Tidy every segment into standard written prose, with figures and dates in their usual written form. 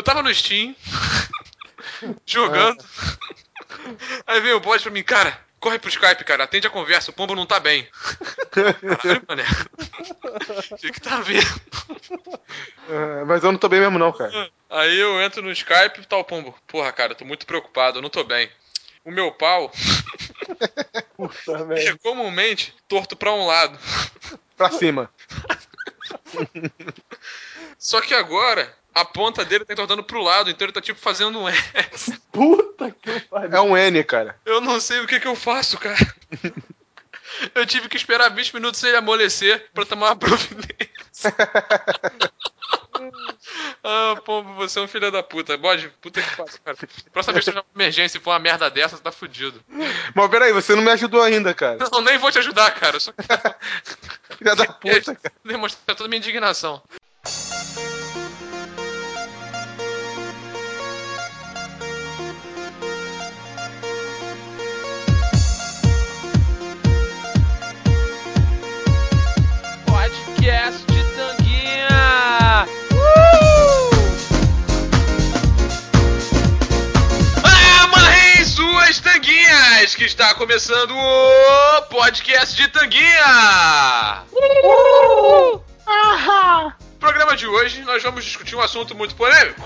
Eu tava no Steam, jogando. Aí veio o bot pra mim, cara, corre pro Skype, cara, atende a conversa, o pombo não tá bem. Caralho, mané. O que tá vendo? Mas eu não tô bem mesmo não, cara. Aí eu entro no Skype e tá o pombo. Porra, cara, tô muito preocupado, eu não tô bem. O meu pau Puta merda. é comumente torto pra um lado. Pra cima. Só que agora, a ponta dele tá entortando pro lado, então ele tá tipo fazendo um X. Puta que pariu. É um N, cara. Eu não sei o que eu faço, cara. Eu tive que esperar 20 minutos sem ele amolecer pra tomar uma providência. Ah, pombo, você é um filho da puta. Bode, puta que pariu, cara. Próxima vez que tiver uma emergência e for uma merda dessa, você tá fudido. Mas peraí, você não me ajudou ainda, cara. Não, nem vou te ajudar, cara. Eu só quero Filha da puta, cara. demonstrar toda a minha indignação. Podcast de Tanguinha! Amarrem suas tanguinhas, que está começando o Podcast de Tanguinha! No programa de hoje, nós vamos discutir um assunto muito polêmico.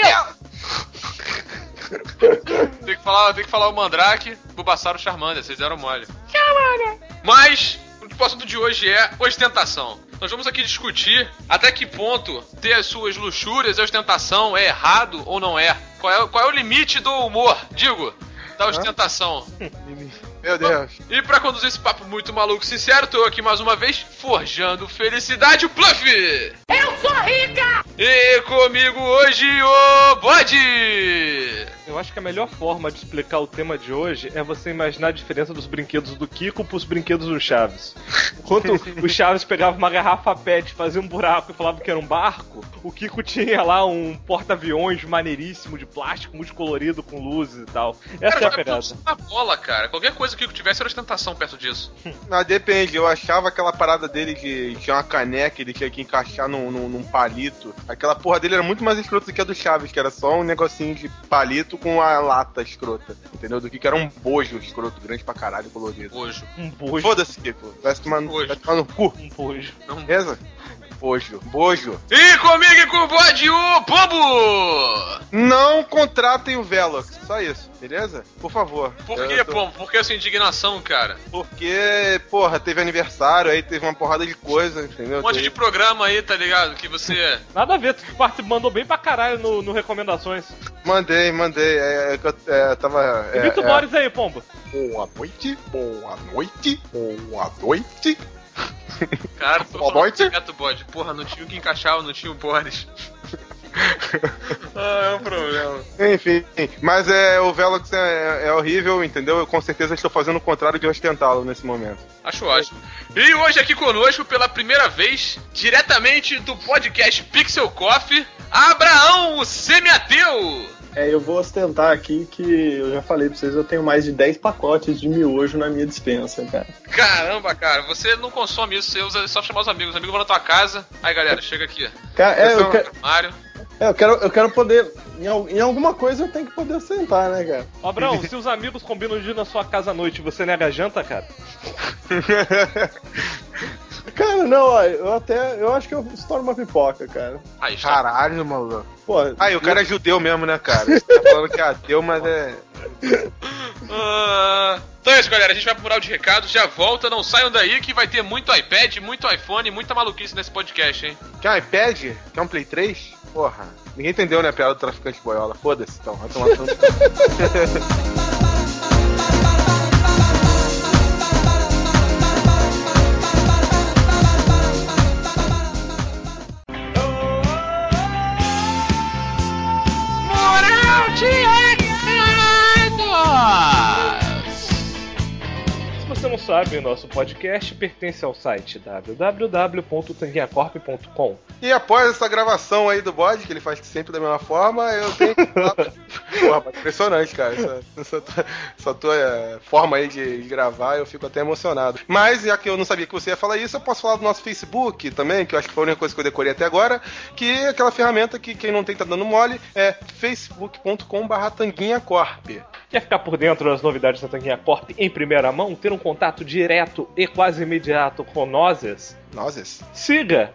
Tem que falar o Mandrake, Bulbasaur e Charmander, vocês deram mole. Mas o assunto de hoje é ostentação. Nós vamos aqui discutir até que ponto ter as suas luxúrias e ostentação é errado ou não é. Qual é o limite do humor, digo, da ostentação. Meu Deus. E pra conduzir esse papo muito maluco e sincero, tô aqui mais uma vez forjando felicidade, o Pluff! Eu sou rica! E comigo hoje o Bode! Eu acho que a melhor forma de explicar o tema de hoje é você imaginar a diferença dos brinquedos do Kiko pros brinquedos do Chaves. Enquanto o Chaves pegava uma garrafa PET, fazia um buraco e falava que era um barco, o Kiko tinha lá um porta-aviões maneiríssimo de plástico, muito colorido, com luzes e tal. Essa é a pegada. Na bola, cara. Qualquer coisa que o Kiko tivesse era ostentação perto disso. Não, depende, eu achava aquela parada dele que tinha uma caneca, ele tinha que encaixar num palito. Aquela porra dele era muito mais escrota do que a do Chaves, que era só um negocinho de palito com a lata escrota, entendeu? Do que era um bojo escroto, grande pra caralho, colorido. Bojo. Um bojo. Foda-se, Kiko, vai tomar no cu, Um bojo. beleza? Bojo. E comigo e com o Bode, o Pombo! Não contratem o Velox, só isso, beleza? Por favor. Por que, Pombo? Por que essa indignação, cara? Porque, porra, teve aniversário, aí teve uma porrada de coisa, entendeu? Um monte de programa aí, tá ligado? Que você... Nada a ver, tu mandou bem pra caralho no Recomendações. Mandei. Eu tava... Imita o Boris aí, Pombo. Boa noite. Cara, tô Boa falando noite. gato Bode. Porra, não tinha o que encaixar, não tinha o Boris. É um problema. Enfim, mas o Velox é horrível, entendeu? Eu com certeza estou fazendo o contrário de ostentá-lo nesse momento. Acho ótimo. E hoje aqui conosco, pela primeira vez, diretamente do podcast Pixel Coffee, Abraão, o semi-ateu. Eu vou ostentar aqui que eu já falei pra vocês, eu tenho mais de 10 pacotes de miojo na minha dispensa, cara. Caramba, cara, você não consome isso, você usa só chamar os amigos. Os amigos vão na tua casa. Aí, galera, chega aqui. Cara, Mário. eu quero poder. Em alguma coisa eu tenho que poder sentar, né, cara? Ô, Abraão, se os amigos combinam de ir na sua casa à noite, você nega a janta, cara? Cara, não, ó, eu acho que eu estouro uma pipoca, cara. Aí está. Caralho, maluco. Pô, Aí, o cara é judeu mesmo, né, cara? Você tá falando que é ateu, mas é... Então é isso, galera. A gente vai pro mural de recados, já volta. Não saiam daí que vai ter muito iPad, muito iPhone, muita maluquice nesse podcast, hein? Quer um iPad? Quer um Play 3? Porra, ninguém entendeu, né, a piada do traficante de boiola. Foda-se, então. Vai tomar tudo. Mural de recados! Se você não sabe, o nosso podcast pertence ao site www.tanguinhacorp.com. E após essa gravação aí do bode, que ele faz sempre da mesma forma, eu tenho que falar... Porra, impressionante, cara. Essa tua forma aí de gravar, eu fico até emocionado. Mas, já que eu não sabia que você ia falar isso, eu posso falar do nosso Facebook também, que eu acho que foi a única coisa que eu decorei até agora, que é aquela ferramenta que quem não tem tá dando mole, é facebook.com/tanguinhacorp. Quer ficar por dentro das novidades da Tanguinha Corp em primeira mão? Ter um contato direto e quase imediato com nós? Nozes? Siga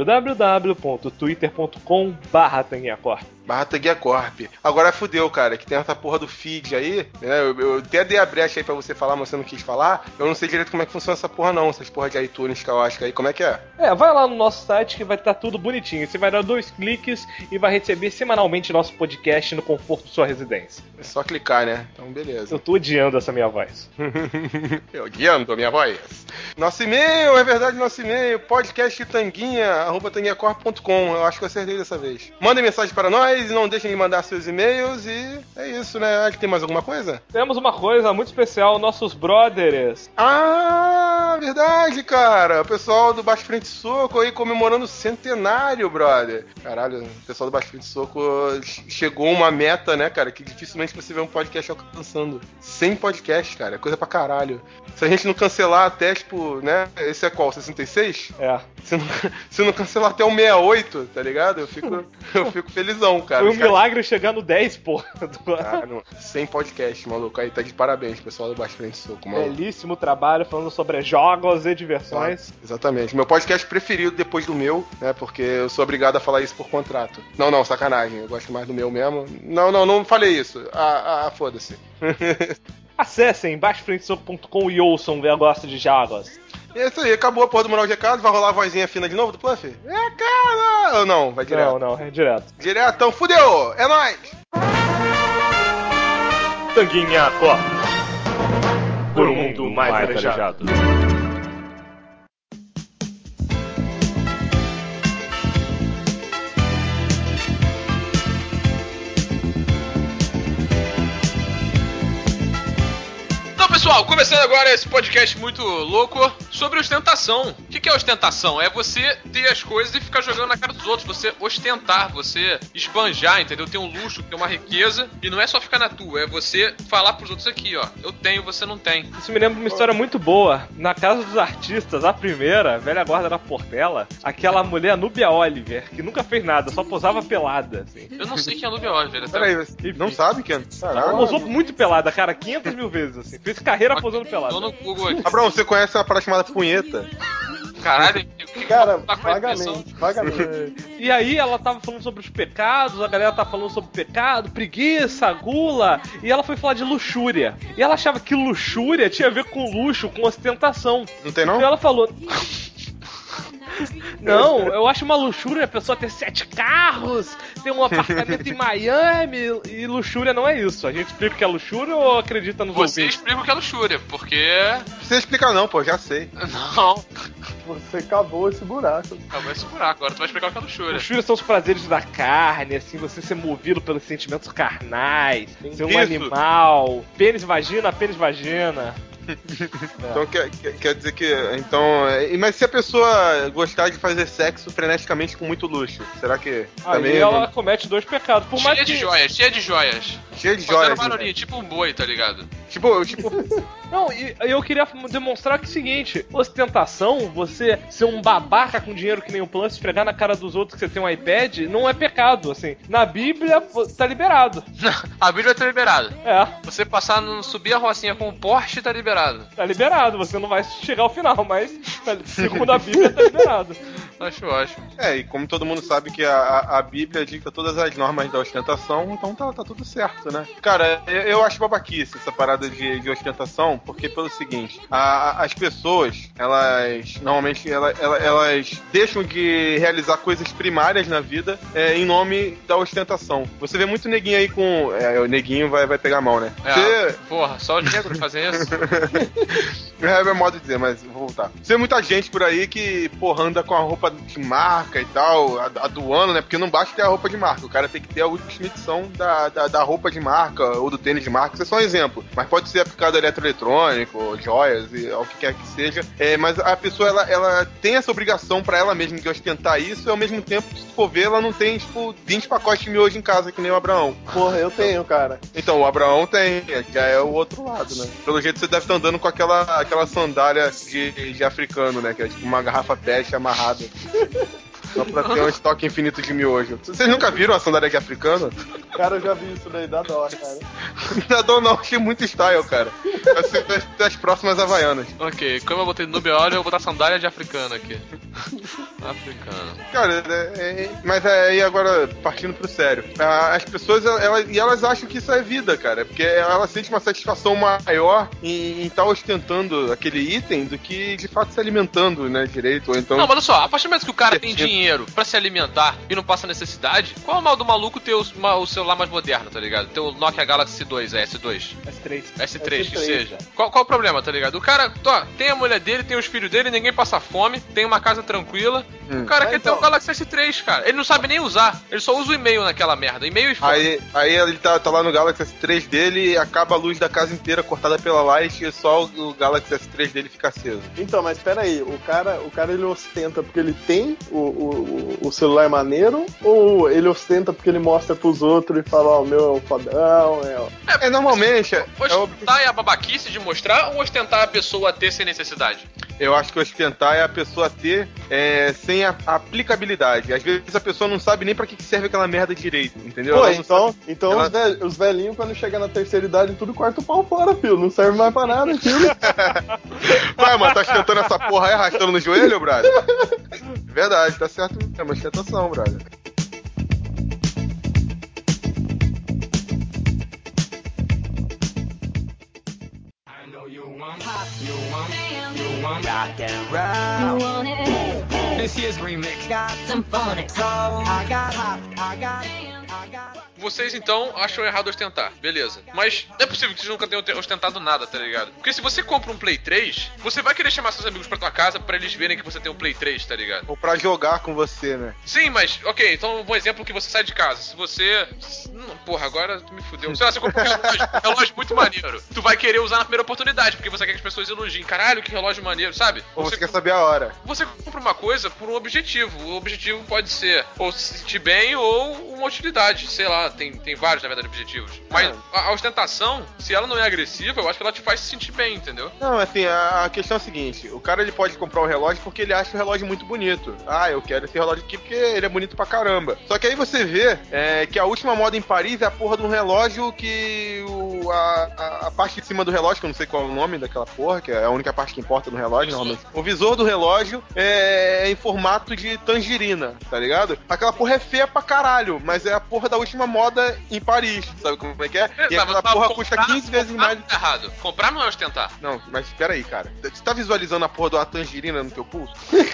www.twitter.com/tanguinhacorp. /tanguinhacorp. Agora fudeu, cara, que tem essa porra do feed aí, né? Eu até dei a brecha aí pra você falar, mas você não quis falar. Eu não sei direito como é que funciona essa porra não, essas porra de iTunes que eu acho que aí, como é que é? Vai lá no nosso site que vai estar tudo bonitinho. Você vai dar 2 cliques e vai receber semanalmente nosso podcast no conforto de sua residência. É só clicar, né? Então, beleza. Eu tô odiando essa minha voz. Eu odiando a minha voz. Nosso e-mail, é verdade, nosso e-mail, podcasttanguinha@tanguinhacorp.com. Eu acho que eu acertei dessa vez. Mandem mensagem para nós e não deixem de mandar seus e-mails e é isso, né? Acho que tem mais alguma coisa? Temos uma coisa muito especial, nossos brothers. Ah, verdade, cara. O pessoal do Baixo Frente Soco aí comemorando o centenário, brother. Caralho, o pessoal do Baixo Frente Soco chegou a uma meta, né, cara, que dificilmente você vê um podcast alcançando. 100 podcasts, cara. É coisa pra caralho. Se a gente não cancelar até, tipo, né? Esse é qual? 66? É. Se não cancelar até o 68, tá ligado? Eu fico felizão, cara. Foi um milagre chegar no 10, pô. Cara, 100 podcast, maluco. Aí tá de parabéns, pessoal do Baixo Frente Soco, maluco. Belíssimo trabalho falando sobre jogos e diversões. Exatamente. Meu podcast preferido depois do meu, né? Porque eu sou obrigado a falar isso por contrato. Não, sacanagem. Eu gosto mais do meu mesmo. Não falei isso. Foda-se. Acessem baixofrentesoco.com e ouçam Eu Gosto de Jogos. É isso aí, acabou a porra do Moral de Recado. Vai rolar a vozinha fina de novo do Pluff? É, cara! Ou não? Vai direto? Não, é direto. Diretão, fudeu! É nóis! Tanguinha Corp. Por um mundo mais arejado. Pessoal, começando agora esse podcast muito louco sobre ostentação. O que é ostentação? É você ter as coisas e ficar jogando na cara dos outros. Você ostentar, você esbanjar, entendeu? Ter um luxo, ter uma riqueza. E não é só ficar na tua, é você falar pros outros aqui, ó. Eu tenho, você não tem. Isso me lembra uma história muito boa. Na Casa dos Artistas, a primeira, velha guarda da Portela, aquela mulher Núbia Oliver, que nunca fez nada, só posava pelada, assim. Eu não sei quem é a Núbia Oliver. Peraí, você não sabe quem é? Ela posou muito pelada, cara, 500 mil vezes, assim. Fez carreira posando pelada. Tô no Google aqui. Abraão, você conhece uma parada chamada punheta? Caralho, Cara, tá com a impressão? vagamente. E aí ela tava falando sobre os pecados, a galera tava falando sobre pecado, preguiça, gula, e ela foi falar de luxúria. E ela achava que luxúria tinha a ver com luxo, com ostentação. Não tem não? E ela falou... Não, eu acho uma luxúria a pessoa ter 7 carros, ter um apartamento em Miami, e luxúria não é isso. A gente explica o que é luxúria ou acredita nos Você ouvintes? explica o que é luxúria, porque... Não precisa explicar não, pô, já sei. Não, Você cavou esse buraco. acabou esse buraco, agora tu vai explicar o que é luxúria. Luxúria são os prazeres da carne, assim, você ser movido pelos sentimentos carnais, ser um Isso. animal, pênis, vagina. Então quer dizer que. Então. Mas se a pessoa gostar de fazer sexo freneticamente com muito luxo, será que Aí também. ela comete 2 pecados. Por mais Cheia de que... joias, cheia de joias. Cheio de Fazendo joias. barulhinho, tipo um boi, tá ligado? Tipo. Não, e eu queria demonstrar que é o seguinte, ostentação, você ser um babaca com dinheiro que nem o Plus, esfregar na cara dos outros que você tem um iPad, não é pecado, assim. Na Bíblia, tá liberado. A Bíblia tá liberada. É, Você passar, subir a rocinha com o Porsche, tá liberado. tá liberado, você não vai chegar ao final, mas segundo a Bíblia, tá liberado. Acho. E como todo mundo sabe que a Bíblia dita todas as normas da ostentação, então tá tudo certo, né? Cara, eu acho babaquice essa parada de ostentação, porque pelo seguinte, as pessoas, elas normalmente elas deixam de realizar coisas primárias na vida em nome da ostentação. Você vê muito neguinho aí com... o neguinho vai pegar mal, né? Porra, só os negros fazem isso? É meu modo de dizer, mas vou voltar. Tem muita gente por aí que, porra, anda com a roupa de marca e tal, a do ano, né? Porque não basta ter a roupa de marca, o cara tem que ter a última edição da roupa de marca ou do tênis de marca. Isso é só um exemplo. Mas pode ser aplicado a eletroeletrônico, joias e ao que quer que seja. Mas a pessoa, ela tem essa obrigação pra ela mesma de ostentar isso e ao mesmo tempo, se for ver, ela não tem, tipo, 20 pacotes de miojo em casa, que nem o Abraão. Porra, eu tenho, cara. Então, o Abraão tem, já é o outro lado, né? Pelo jeito você deve estar andando com aquela sandália de africano, né? Que é tipo uma garrafa PET amarrada. Só pra ter um estoque infinito de miojo. Vocês nunca viram a sandália de africano? Cara, eu já vi isso daí, dá dó, cara. Não dá dó não, achei muito style, cara. Vai ser das próximas Havaianas. Ok, como eu botei no Nubiolio, eu vou botar sandália de africano aqui. Africano. Cara, mas aí agora, partindo pro sério. As pessoas, elas acham que isso é vida, cara. Porque elas sentem uma satisfação maior em estar ostentando aquele item do que, de fato, se alimentando, né, direito. Ou então... Não, mas olha só, a partir do momento que o cara tem dinheiro pra se alimentar e não passa necessidade, qual é o mal do maluco ter o celular mais moderno, tá ligado? Ter o Nokia Galaxy 2, S2. S3, que seja. Qual o problema, tá ligado? O cara, tem a mulher dele, tem os filhos dele, ninguém passa fome, tem uma casa tranquila. O cara quer ter um Galaxy S3, cara. Ele não sabe nem usar. Ele só usa o e-mail naquela merda. E-mail e foto. Aí ele tá lá no Galaxy S3 dele e acaba a luz da casa inteira cortada pela light e só o Galaxy S3 dele fica aceso. Então, mas pera aí, o cara ele ostenta porque ele tem o celular maneiro, ou ele ostenta porque ele mostra pros outros e fala, ó, o meu é o fodão, normalmente... Ostentar é a babaquice de mostrar ou ostentar a pessoa a ter sem necessidade? Eu acho que ostentar é a pessoa ter sem a aplicabilidade. Às vezes a pessoa não sabe nem pra que serve aquela merda direito, entendeu? Pô, então os velhinhos, quando chegam na terceira idade, tudo corta o pau fora, filho. Não serve mais pra nada, filho. Vai, mano, tá ostentando essa porra aí, arrastando no joelho, brother? Verdade, tá certo. É uma ostentação, brother. Rock and roll. You want it? This year's remix got some phonics. So I got hot, I got it. Vocês, então, acham errado ostentar. Beleza. Mas não é possível que vocês nunca tenham ostentado nada, tá ligado? Porque se você compra um Play 3, você vai querer chamar seus amigos pra tua casa pra eles verem que você tem um Play 3, tá ligado? Ou pra jogar com você, né? Sim, mas, ok, então um bom exemplo que você sai de casa. Se você... Porra, agora tu me fudeu. Sei lá, você compra um relógio muito maneiro. Tu vai querer usar na primeira oportunidade, porque você quer que as pessoas elogiem. Caralho, que relógio maneiro, sabe? Ou você quer saber a hora. Você compra uma coisa por um objetivo. O objetivo pode ser ou se sentir bem ou uma utilidade. Sei lá, tem vários, na verdade, objetivos. Mas a ostentação, se ela não é agressiva, eu acho que ela te faz se sentir bem, entendeu? Não, assim, a questão é a seguinte. O cara, ele pode comprar um relógio porque ele acha o relógio muito bonito. Ah, eu quero esse relógio aqui porque ele é bonito pra caramba. Só que aí você vê que a última moda em Paris é a porra de um relógio que a parte de cima do relógio, que eu não sei qual é o nome daquela porra, que é a única parte que importa no relógio, normalmente. O visor do relógio é em formato de tangerina, tá ligado? Aquela porra é feia pra caralho, mas é a porra da última moda em Paris, sabe como é que é? E aquela porra custa 15 vezes mais. Tá errado. Comprar não é ostentar. Não, mas espera aí, cara. Você tá visualizando a porra de uma tangerina no teu pulso?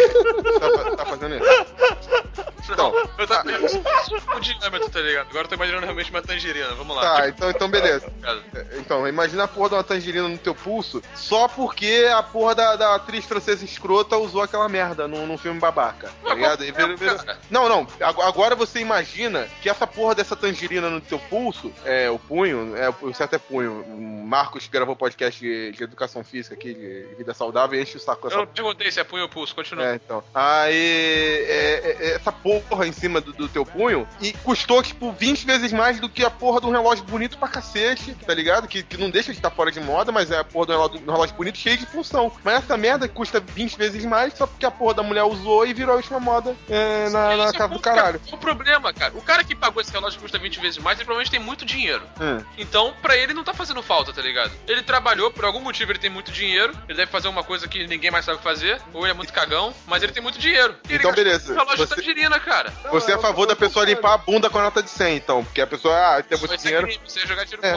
tá fazendo isso? Então, eu tô o diâmetro, tá ligado? Agora eu tô imaginando realmente uma tangerina. Vamos lá. Tá, então beleza. Então, imagina a porra de uma tangerina no teu pulso só porque a porra da atriz francesa escrota usou aquela merda num filme babaca, tá ligado? Não, agora você imagina que essa porra dessa tangerina no teu pulso, o punho, o certo é punho. O Marcos gravou podcast de educação física aqui, de vida saudável, e enche o saco. Eu não perguntei se é punho ou pulso, continua. Então. Aí, essa porra em cima do teu punho, e custou, tipo, 20 vezes mais do que a porra de um relógio bonito pra cacete, tá ligado? Que não deixa de estar fora de moda, mas é a porra de um relógio bonito cheio de função. Mas essa merda custa 20 vezes mais só porque a porra da mulher usou e virou a última moda na casa do caralho. O problema, cara, o cara que pagou esse relógio que custa 20 vezes mais, ele provavelmente tem muito dinheiro. Então, pra ele não tá fazendo falta, tá ligado? Ele trabalhou, por algum motivo ele tem muito dinheiro, ele deve fazer uma coisa que ninguém mais sabe fazer, ou ele é muito cagão, mas ele tem muito dinheiro. E então, beleza. O relógio de tangerina, cara. Você é a favor da pessoa limpar a bunda com a nota de 100, então, porque a pessoa tem muito dinheiro. Você ia jogar tiro fora. Não,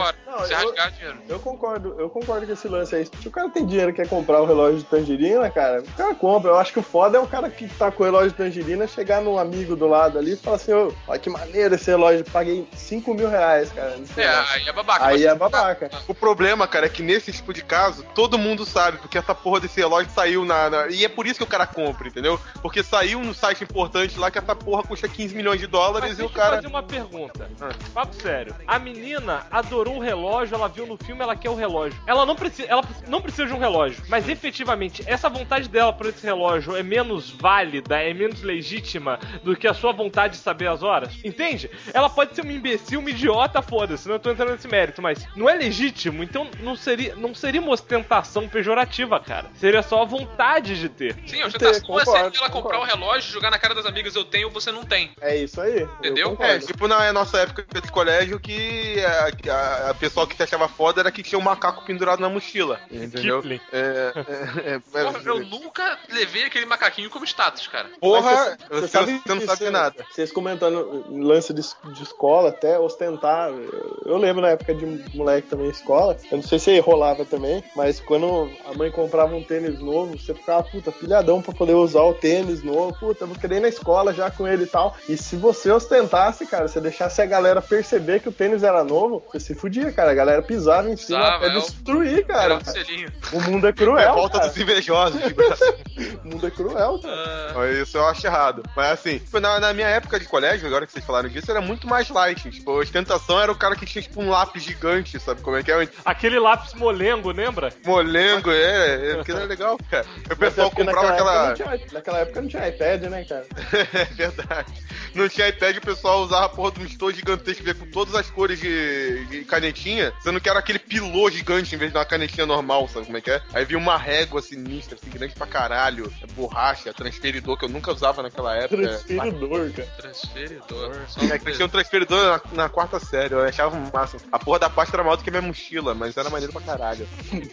você rasgar dinheiro. Eu concordo com esse lance aí. Se o cara tem dinheiro e quer comprar o relógio de tangerina, cara, o cara compra. Eu acho que o foda é o cara que tá com o relógio de tangerina chegar num amigo do lado ali e falar assim, ô, olha que maneiro esse relógio, paguei 5 mil reais, cara. Aí é babaca. Aí é babaca. O problema, cara, é que nesse tipo de caso, todo mundo sabe, porque essa porra desse relógio saiu E é por isso que o cara compra, entendeu? Porque saiu no site importante lá que essa porra custa 15 milhões de dólares. Mas e o deixa eu cara... fazer uma pergunta. Papo sério. A menina adorou o relógio, ela viu no filme, ela quer o relógio. Ela não precisa de um relógio. Mas efetivamente, essa vontade dela por esse relógio é menos válida, é menos legítima do que a sua vontade de saber as horas? Entende? Ela pode ser uma imbecil, uma idiota, foda-se, não tô entrando nesse mérito, mas não é legítimo, então não seria uma ostentação pejorativa, cara. Seria só a vontade de ter. Sim, a ostentação é sempre ela comprar o relógio, jogar na cara das amigas, eu tenho, você não tem. É isso aí. Entendeu? Tipo na nossa época de colégio que a pessoa que se achava foda era que tinha um macaco pendurado na mochila, entendeu? Porra, eu nunca levei aquele macaquinho como status, cara. Porra, você não sabe nada. Vocês comentando lance de escola, até ostentar. Eu lembro na época de moleque também, escola. Eu não sei se rolava também, mas quando a mãe comprava um tênis novo, você ficava, puta, pilhadão pra poder usar o tênis novo. Puta, eu vou querer ir na escola já com ele e tal. E se você ostentasse, cara, você deixasse a galera perceber que o tênis era novo, você se fudia, cara. A galera pisava em cima até destruir, cara. O mundo é cruel. É a volta dos invejosos. O mundo é cruel, cara. Isso eu acho errado. Mas assim, na minha época de colégio, agora que vocês falaram disso, era muito mais light. Tipo, a ostentação era o cara que tinha tipo um lápis gigante, sabe como é que é? Aquele lápis molengo, lembra? Molengo, aquilo era legal, cara. O pessoal comprava aquela... Naquela época não tinha iPad, né, cara? É verdade. Não tinha iPad, o pessoal usava a porra de um estojo gigantesco com todas as cores de canetinha, sendo que era aquele pilô gigante em vez de uma canetinha normal, sabe como é que é? Aí vinha uma régua sinistra, assim, grande pra caralho, borracha, transferidor, que eu nunca usava naquela época. Transferidor, cara. Transferidor. Tinha um transferidor na quarta série, eu achava o máximo. A porra da pasta era maior do que a minha mochila, mas era maneiro pra caralho.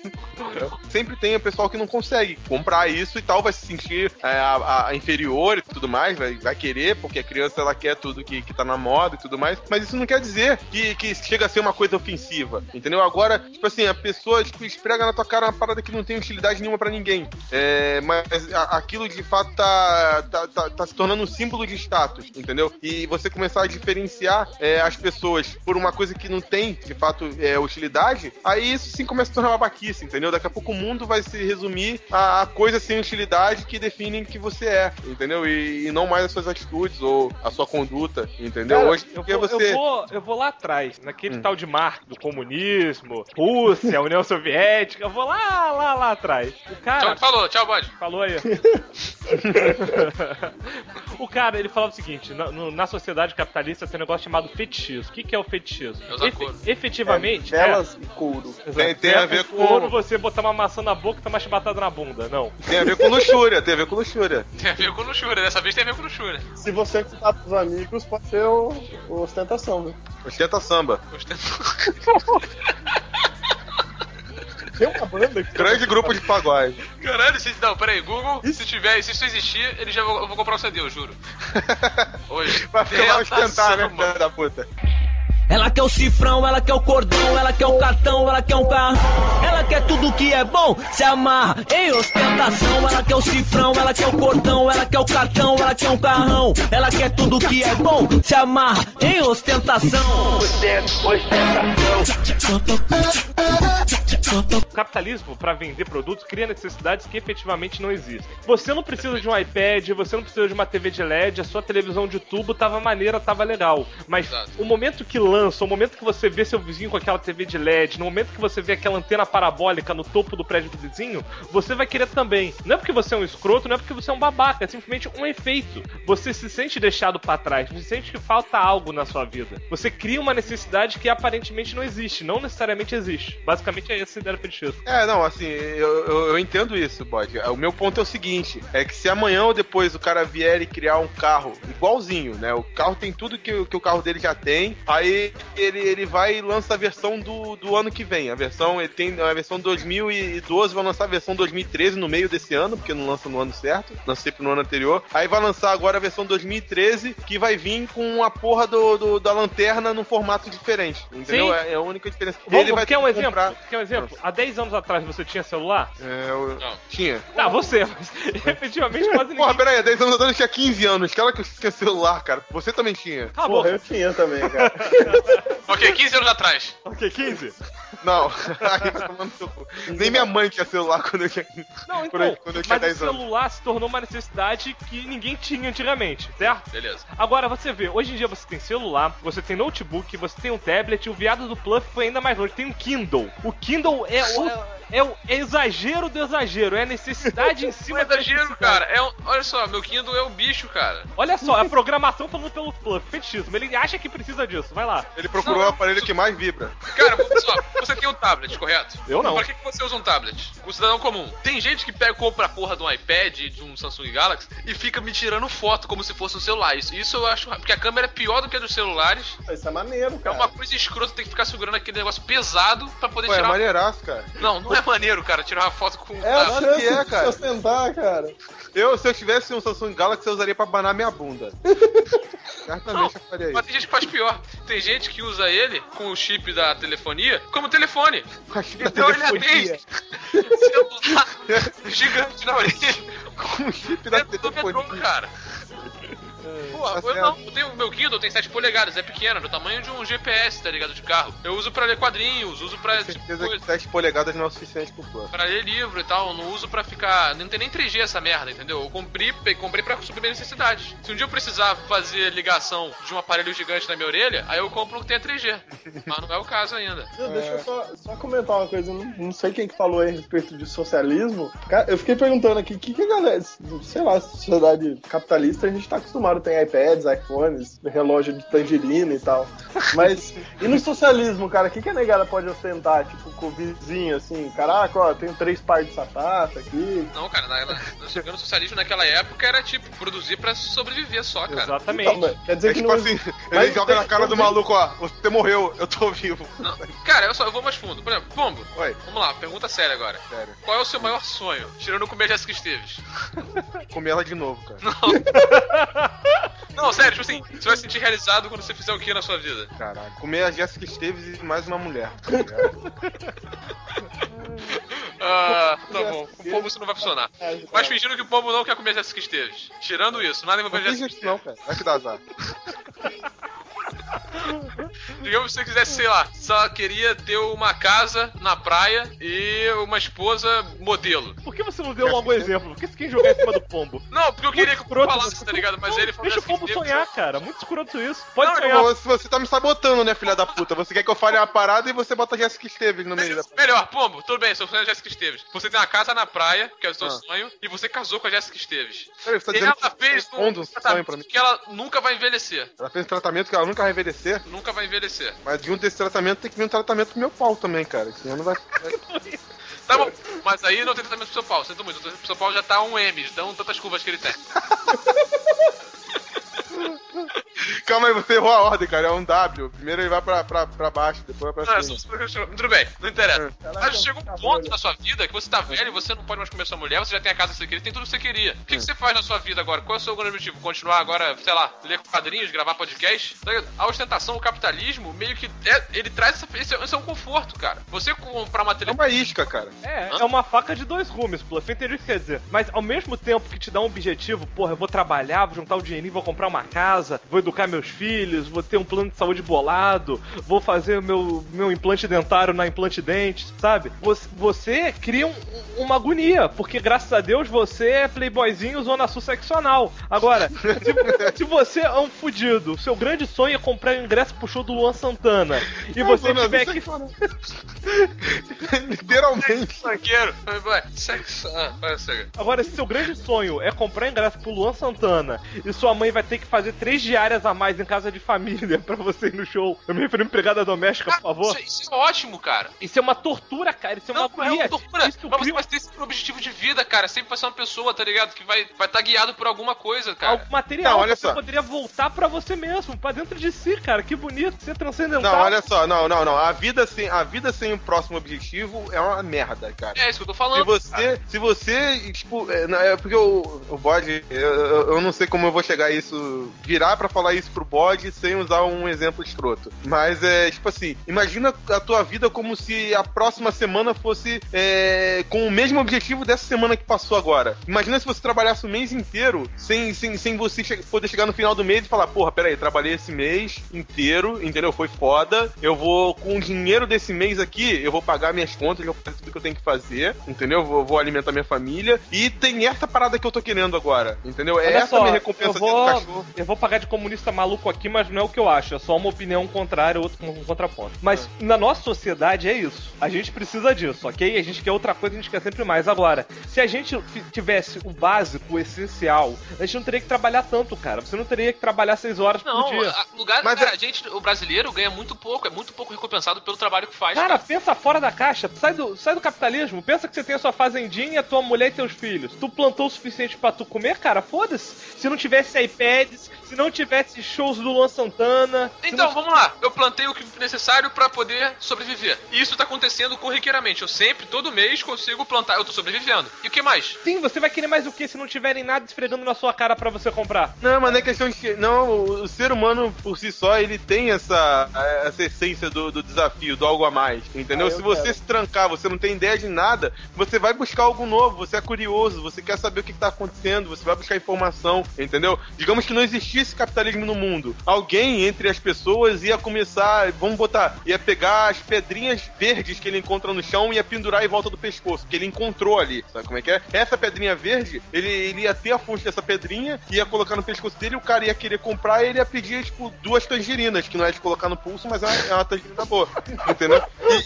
Sempre tem o pessoal que não consegue comprar isso e tal, vai se sentir a inferior e tudo mais, vai querer, porque a criança ela quer tudo que tá na moda e tudo mais, mas isso não quer dizer que chega a ser uma coisa ofensiva, entendeu? Agora, tipo assim, a pessoa esfrega na tua cara uma parada que não tem utilidade nenhuma pra ninguém. Mas aquilo de fato tá se tornando um símbolo de status, entendeu? E você começar a diferenciar as pessoas por uma coisa que não tem, de fato, utilidade, aí isso sim começa a se tornar babaquice, entendeu? Daqui a pouco o mundo vai se resumir a coisas sem utilidade que definem que você é, entendeu? E não mais as suas atitudes ou a sua conduta, entendeu? Cara, Hoje eu vou lá atrás, naquele tal de Marx do comunismo, Rússia, União Soviética, eu vou lá atrás. O cara... Tchau, bode. Falou aí. O cara, ele falava o seguinte, na sociedade capitalista tem um negócio chamado fetichismo. O que é o fetichismo? Efetivamente... Velas e couro. Tem a ver com... Couro, você botar uma maçã na boca e tomar chibatada na bunda, não. Tem a ver com luxúria, Tem a ver com luxúria, dessa vez tem a ver com luxúria. Se você contar pros amigos, pode ser o ostentação, viu? Ostenta samba. Tem uma banda que... Grande grupo de pagode. Caralho, não, peraí, Google, se isso existir, eu vou comprar um CD, eu juro. Hoje. Vai ficar ostentar, né, filha da puta? Ela quer o cifrão, ela quer o cordão, ela quer o cartão, ela quer um carro. Ela quer tudo que é bom, se amarra em ostentação. Ela quer o cifrão, ela quer o cordão, ela quer o cartão, ela quer um carrão. Ela quer tudo que é bom, se amarra em ostentação. O capitalismo, para vender produtos, cria necessidades que efetivamente não existem. Você não precisa de um iPad, você não precisa de uma TV de LED, a sua televisão de tubo tava maneira, tava legal. Mas o momento que lança, o momento que você vê seu vizinho com aquela TV de LED, no momento que você vê aquela antena parabólica no topo do prédio do vizinho, você vai querer também. Não é porque você é um escroto, não é porque você é um babaca, é simplesmente um efeito. Você se sente deixado pra trás, você sente que falta algo na sua vida. Você cria uma necessidade que aparentemente não existe, não necessariamente existe. Basicamente é essa a ideia do fetichismo. Não, assim, eu entendo isso, Bode. O meu ponto é o seguinte, é que se amanhã ou depois o cara vier e criar um carro igualzinho, né? O carro tem tudo que o carro dele já tem, aí ele vai e lança a versão do ano que vem. A versão, ele tem a versão 2012, vai lançar a versão 2013 no meio desse ano, porque não lança no ano certo, lança sempre no ano anterior. Aí vai lançar agora a versão 2013, que vai vir com a porra da lanterna num formato diferente. Entendeu? Sim. É a única diferença. Vamos, Ele vai quer um exemplo? comprar... Quer um exemplo? Há 10 anos atrás você tinha celular? Eu... Tinha. Tá, você, mas efetivamente quase ninguém. Porra, peraí, 10 anos atrás eu tinha 15 anos. Aquela que eu tinha celular, cara. Você também tinha. Cala a boca. Porra, eu tinha também, cara. Ok, 15 anos atrás. Ok, 15? Não. Aí vai tomando seu cu. Nem minha mãe tinha celular quando eu tinha, Não, então, quando eu tinha mas 10 o anos. celular se tornou uma necessidade que ninguém tinha antigamente, certo? Beleza. Agora, você vê, hoje em dia você tem celular, você tem notebook, você tem um tablet, e o viado do Pluff foi ainda mais longe, tem um Kindle. O Kindle é o exagero do exagero, é a necessidade em Não cima é da exagero, necessidade. cara. Olha só, meu Kindle é o bicho, cara. Olha só, a programação falando pelo Pluff, fetichismo, ele acha que precisa disso, vai lá. Ele procurou o aparelho que mais vibra. Cara, vamos só, você tem um tablet, correto? Eu não. Pra que você usa um tablet? O cidadão comum. Tem gente que pega e compra a porra de um iPad, de um Samsung Galaxy, e fica me tirando foto como se fosse um celular. Isso eu acho... Porque a câmera é pior do que a dos celulares. Isso é maneiro, É cara. uma coisa escrota, tem que ficar segurando aquele negócio pesado pra poder Pô, é tirar... maneiraço, cara. Não é maneiro, cara, tirar uma foto com... É a chance que é, de cara. sustentar, cara. Se eu tivesse um Samsung Galaxy, eu usaria pra banar minha bunda. Certamente eu faria Mas isso. tem gente que faz pior. Tem gente que usa ele com o chip da telefonia como telefone. Então ele atende celular gigante na orelha. Com o chip da Dentro do metrô, telefonia. cara. Porra, Tá eu certo. não. Eu tenho, meu Kindle tem 7 polegadas, é pequeno, do tamanho de um GPS, tá ligado? De carro. Eu uso pra ler quadrinhos, uso pra Com tipo certeza que coisa. 7 polegadas não é o suficiente pro plano. Pra ler livro e tal, não uso pra ficar. Não tem nem 3G essa merda, entendeu? Eu comprei pra suprir necessidades. Se um dia eu precisar fazer ligação de um aparelho gigante na minha orelha, aí eu compro um que tenha 3G. Mas não é o caso ainda. Não, deixa eu só comentar uma coisa. Não sei quem que falou aí a respeito de socialismo. Cara, eu fiquei perguntando aqui, o que a galera... Sei lá, sociedade capitalista, a gente tá acostumado. Tem iPads, iPhones, relógio de tangerina e tal. Mas, e no socialismo, cara, o que a negada pode ostentar? Tipo, com o vizinho, assim, caraca, ó, tenho 3 pares de sapato aqui. Não, cara, no socialismo naquela época era tipo, produzir pra sobreviver só, cara. Exatamente. Então, mas quer dizer É que tipo não... assim, Mas ele joga tem- na cara do tem- maluco, ó, você morreu, eu tô vivo. Não. Cara, eu vou mais fundo. Por exemplo, Pombo, Oi, vamos lá, pergunta séria agora. sério. Qual é o seu maior sonho? Tirando comer Jessica Esteves. Comer ela de novo, cara. Não, sério, tipo assim, você vai se sentir realizado quando você fizer o que na sua vida? Caralho. Comer a Jessica Esteves e mais uma mulher. Tá ligado? Tá bom. Com o Pombo isso não vai funcionar. É, Mas fingindo que o Pombo não quer comer Jessica Esteves. Tirando isso, nada Não envolvendo tem Jessica jeito não, cara. Vai que dá azar. Digamos que você quisesse, sei lá, só queria ter uma casa na praia e uma esposa modelo. Por que você não deu logo um exemplo? Por que você quis jogar em cima do pombo? Não, porque eu queria que o Pombo Escroto, falasse, você- tá ligado? Mas Não, ele falou deixa o Jessica pombo Esteves, sonhar, cara. Muito escroto isso. Pode Não, sonhar. Você tá me sabotando, né, filha da puta? Você quer que eu fale uma parada e você bota a Jessica Esteves no meio da... Melhor, Pombo, tudo bem, seu sonho é Jessica Esteves. Você tem uma casa na praia, que é o seu Ah. sonho, e você casou com a Jessica Esteves. Peraí, você tá E dizendo ela que fez responde um sonho pra mim. que ela nunca vai envelhecer. Ela fez um tratamento que ela nunca vai envelhecer, Nunca vai envelhecer. mas junto desse tratamento tem que vir um tratamento pro meu pau também, cara. Senão não vai... Tá bom, mas aí não tem tratamento pro seu pau, sinto muito. O tratamento pro seu pau já tá um M, de tantas curvas que ele tem. Calma aí, você errou a ordem, cara. É um W. Primeiro ele vai pra baixo, depois vai pra cima. Tudo bem, não interessa. Caraca, Mas chega um ponto na sua vida que você tá velho e você não pode mais comer sua mulher, você já tem a casa que você queria, tem tudo que você queria. O que você faz na sua vida agora? Qual é o seu grande objetivo? Continuar agora, sei lá, ler quadrinhos, gravar podcast? A ostentação, o capitalismo, meio que ele traz esse é um conforto, cara. Você comprar uma É televisão. uma isca, cara. É uma faca de 2 gumes, Pluff. Eu entendi o que quer dizer. Mas ao mesmo tempo que te dá um objetivo, porra, eu vou trabalhar, vou juntar o dinheirinho, vou comprar uma casa, vou educar meus filhos, vou ter um plano de saúde bolado, vou fazer meu implante dentário na implante dente, sabe? Você cria uma agonia, porque graças a Deus você é playboyzinho zona sul seccional. Agora, se você é um fudido, seu grande sonho é comprar o ingresso pro show do Luan Santana, e você tiver que... Literalmente. Banqueiro, sexo. Vai ser. Agora, se seu grande sonho é comprar ingresso pro Luan Santana e sua mãe vai ter que fazer 3 diárias a mais mais em casa de família pra você ir no show. Eu me referi a empregada doméstica, por favor. Isso é ótimo, cara. Isso é uma tortura, cara. Isso é uma Não é uma tortura. Isso Mas você vai ter esse objetivo de vida, cara. Sempre vai ser uma pessoa, tá ligado? Que vai estar guiado por alguma coisa, cara. Algo material. Não, olha você só. poderia voltar pra você mesmo, pra dentro de si, cara. Que bonito. Ser transcendental. Não, olha só, não. A vida sem o próximo objetivo é uma merda, cara. É isso que eu tô falando. Se você, tipo, é porque o bode, eu não sei como eu vou chegar a isso, virar pra falar isso pro bode sem usar um exemplo escroto. Mas tipo assim, imagina a tua vida como se a próxima semana fosse com o mesmo objetivo dessa semana que passou agora. Imagina se você trabalhasse o mês inteiro sem você poder chegar no final do mês e falar, porra, peraí, trabalhei esse mês inteiro, entendeu? Foi foda, eu vou, com o dinheiro desse mês aqui, eu vou pagar minhas contas, eu vou fazer tudo que eu tenho que fazer, entendeu? Vou alimentar minha família, e tem essa parada que eu tô querendo agora, entendeu? Olha Essa só, é a minha recompensa dentro do cachorro. Eu vou pagar de comunista maluco aqui, mas não é o que eu acho. É só uma opinião contrária, outro com um contraponto. Mas na nossa sociedade é isso. A gente precisa disso, ok? A gente quer outra coisa, a gente quer sempre mais. Agora, se a gente tivesse o básico, o essencial, a gente não teria que trabalhar tanto, cara. Você não teria que trabalhar 6 horas por dia. Mas o brasileiro ganha muito pouco, é muito pouco recompensado pelo trabalho que faz. Cara, pensa fora da caixa. Sai do capitalismo. Pensa que você tem a sua fazendinha, tua mulher e teus filhos. Tu plantou o suficiente pra tu comer, cara? Foda-se. Se não tivesse iPads, se não tivesse shows do Luan Santana... Então, vamos lá. Eu plantei o que necessário pra poder sobreviver. E isso tá acontecendo corriqueiramente. Eu sempre, todo mês, consigo plantar. Eu tô sobrevivendo. E o que mais? Sim, você vai querer mais o que se não tiverem nada esfregando na sua cara pra você comprar? Não, mas não é questão de... Não, o ser humano, por si só, ele tem essa essência do desafio, do algo a mais, entendeu? Se você se trancar, você não tem ideia de nada, você vai buscar algo novo, você é curioso, você quer saber o que tá acontecendo, você vai buscar informação, entendeu? Digamos que não existisse capitalismo no mundo. Alguém entre as pessoas ia começar, ia pegar as pedrinhas verdes que ele encontra no chão e ia pendurar em volta do pescoço, que ele encontrou ali, sabe como é que é? Essa pedrinha verde, ele ia ter a fonte dessa pedrinha, ia colocar no pescoço dele, o cara ia querer comprar e ele ia pedir, tipo, 2 tangerinas, que não é de colocar no pulso, mas é uma tangerina boa, entendeu?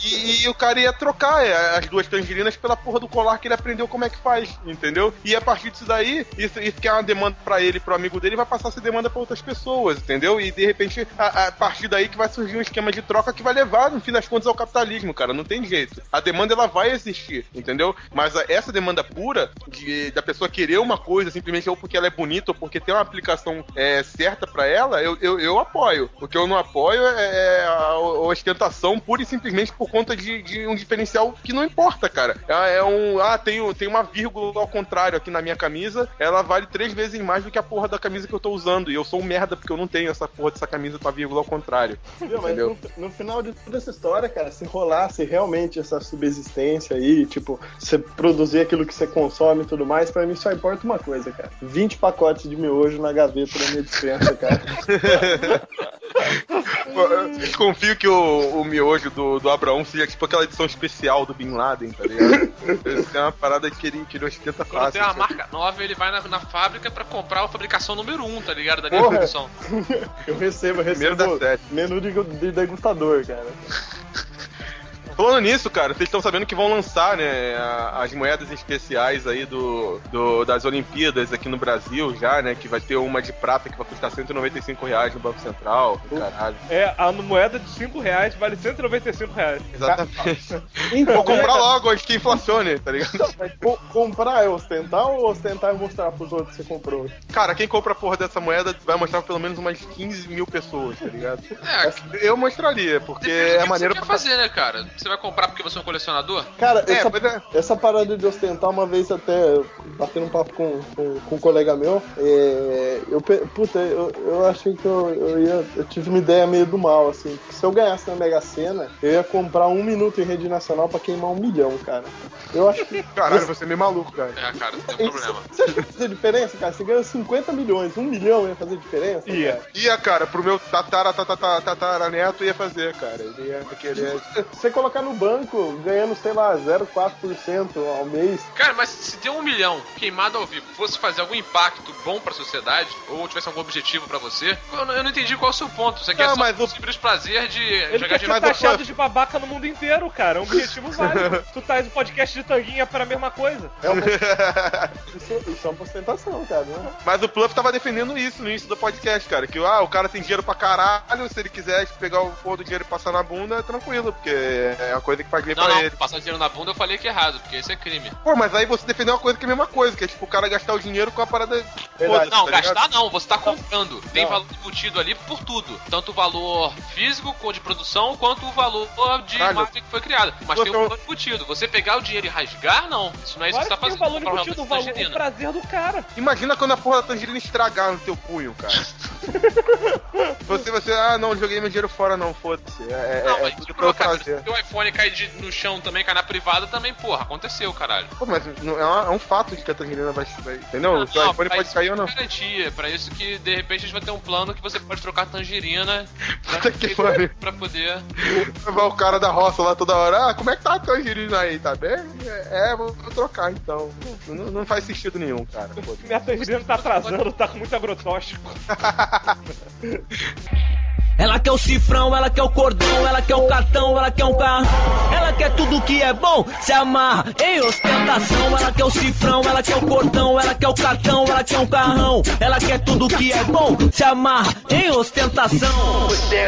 E o cara ia trocar as 2 tangerinas pela porra do colar que ele aprendeu como é que faz, entendeu? E a partir disso daí, isso que é uma demanda pra ele, pro amigo dele, vai passar a ser demanda pra outras pessoas, entendeu? E de repente, a partir daí que vai surgir um esquema de troca que vai levar, no fim das contas, ao capitalismo, cara, não tem jeito. A demanda, ela vai existir, entendeu? Mas essa demanda pura, da pessoa querer uma coisa, simplesmente ou porque ela é bonita, ou porque tem uma aplicação certa pra ela, eu apoio. O que eu não apoio é a ostentação pura e simplesmente por conta de um diferencial que não importa, cara. Tem uma vírgula ao contrário aqui na minha camisa, ela vale 3 vezes mais do que a porra da camisa que eu tô usando, e eu sou um merda porque eu não tenho essa porra dessa camisa com a vírgula ao contrário. Entendeu? Mas no final de toda essa história, cara, se rolasse realmente essa subsistência aí, tipo, você produzir aquilo que você consome e tudo mais, pra mim só importa uma coisa, cara. 20 pacotes de miojo na gaveta da minha dispensa, cara. Eu desconfio que o miojo do Abraão seja tipo aquela edição especial do Bin Laden, tá ligado? Essa é uma parada que ele ostenta fácil. Quando tem uma marca nova, ele vai na fábrica pra comprar a fabricação número 1, tá ligado? Da minha produção. Eu recebo Primeiro da série. menu de degustador, cara. Falando nisso, cara, vocês estão sabendo que vão lançar, né, as moedas especiais aí das Olimpíadas aqui no Brasil já, né, que vai ter uma de prata que vai custar R$195 no Banco Central, caralho. A moeda de R$5 vale R$195. Exatamente. Então, vou comprar logo antes que inflacione, tá ligado? Mas comprar é ostentar ou ostentar é mostrar pros outros que você comprou? Cara, quem compra a porra dessa moeda vai mostrar pra pelo menos umas 15 mil pessoas, tá ligado? Eu mostraria, porque é maneiro pra fazer, né, cara? Você vai comprar porque você é um colecionador? Cara, essa parada de ostentar, uma vez até batendo um papo com um colega meu, eu achei que eu tive uma ideia meio do mal, assim. Se eu ganhasse na Mega Sena, eu ia comprar 1 minuto em rede nacional pra queimar 1 milhão, cara. Eu acho que... Caralho, você é meio maluco, cara. Cara, não tem problema. Você acha que fazer diferença, cara? Você ganha 50 milhões, 1 milhão ia fazer diferença? Ia, cara, pro meu tataraneto ia fazer, cara. Ele ia querer... Você colocar ficar no banco ganhando, sei lá, 0,4% ao mês. Cara, mas se deu 1 milhão queimado ao vivo fosse fazer algum impacto bom pra sociedade, ou tivesse algum objetivo pra você, eu não entendi qual é o seu ponto. Você quer Não, só mas o simples prazer de Ele jogar quer ser dinheiro taxado de babaca no mundo inteiro, cara. É um objetivo válido. Tu traz o podcast de Tanguinha pra mesma coisa. Isso é uma ostentação, cara. Né? Mas o Pluff tava defendendo isso no início do podcast, cara. Que o cara tem dinheiro pra caralho, se ele quiser pegar o porra do dinheiro e passar na bunda, é tranquilo, porque é a coisa que faz bem pra ele. Passar dinheiro na bunda eu falei que é errado, porque isso é crime. Pô, mas aí você defendeu uma coisa que é a mesma coisa, que é tipo o cara gastar o dinheiro com a parada. Verdade. Não, tá gastar ligado? não, você tá comprando. Tem Não. valor embutido ali por tudo. Tanto o valor físico, de produção, quanto o valor de Caralho. marca que foi criado. Mas Você tem um valor embutido. Você pegar o dinheiro e rasgar, não. Isso não é isso Claro que você tá que tem fazendo. o valor Comprar uma embutido, o tangerina. prazer do cara. Imagina quando a porra da tangerina estragar no teu punho, cara. você, não, joguei meu dinheiro fora, não, foda-se. Não, mas tudo tipo, pra eu cara, fazer. se o iPhone cair no chão também, cair na privada também, porra, aconteceu, caralho. Pô, mas é um fato de que a tangerina vai. Entendeu? O seu iPhone pra pode isso cair ou não. tem garantia, pra isso que de repente a gente vai ter um plano que você pode trocar tangerina Puta que pariu. pra poder. Vai o cara da roça lá toda hora. Como é que tá a tangerina aí? Tá bem? Vou trocar então. Não faz sentido nenhum, cara. Foda-se. Minha tangerina tá atrasando, tá com muito agrotóxico. Ela quer o cifrão, ela quer o cordão, ela quer o cartão, ela quer um carro. Ela quer tudo que é bom, se amarra em ostentação. Ela quer o cifrão, ela quer o cordão, ela quer o cartão, ela quer um carrão. Ela quer tudo que é bom, se amarra em ostentação.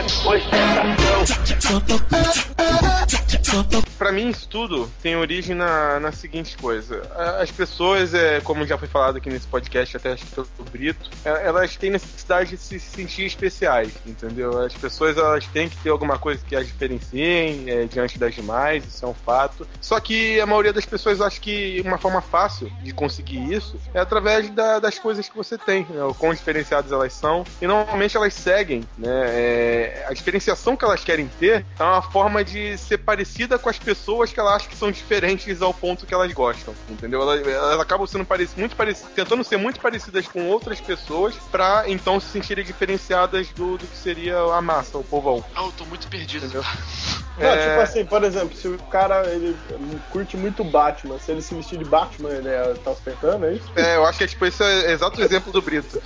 Pra mim, isso tudo tem origem na seguinte coisa. As pessoas, como já foi falado aqui nesse podcast, até acho que pelo Brito, elas têm necessidade de se sentir especiais, entendeu? As pessoas, elas têm que ter alguma coisa que as diferenciem diante das demais, isso é um fato. Só que a maioria das pessoas acha que uma forma fácil de conseguir isso é através das coisas que você tem, né? O quão diferenciadas elas são, e normalmente elas seguem, né? A diferenciação que elas querem ter é uma forma de ser parecida com as pessoas que elas acham que são diferentes ao ponto que elas gostam, entendeu? Elas acabam sendo muito parecidas, tentando ser muito parecidas com outras pessoas pra então se sentirem diferenciadas do que seria a massa, o povão. Eu tô muito perdido. Entendeu? Não, tipo assim, por exemplo, se o cara ele curte muito Batman, se ele se vestir de Batman, ele tá ostentando, é isso? Eu acho que tipo, esse é exato o exemplo do Brito.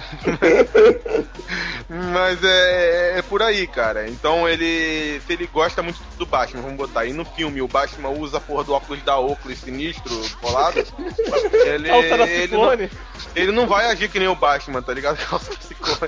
Mas é por aí, cara. Então ele gosta muito do Batman, vamos botar. E no filme o Batman usa a porra do óculos da Oakley sinistro, bolado. Calça da Ciclone. Ele não vai agir que nem o Batman, tá ligado? Calça da Ciclone.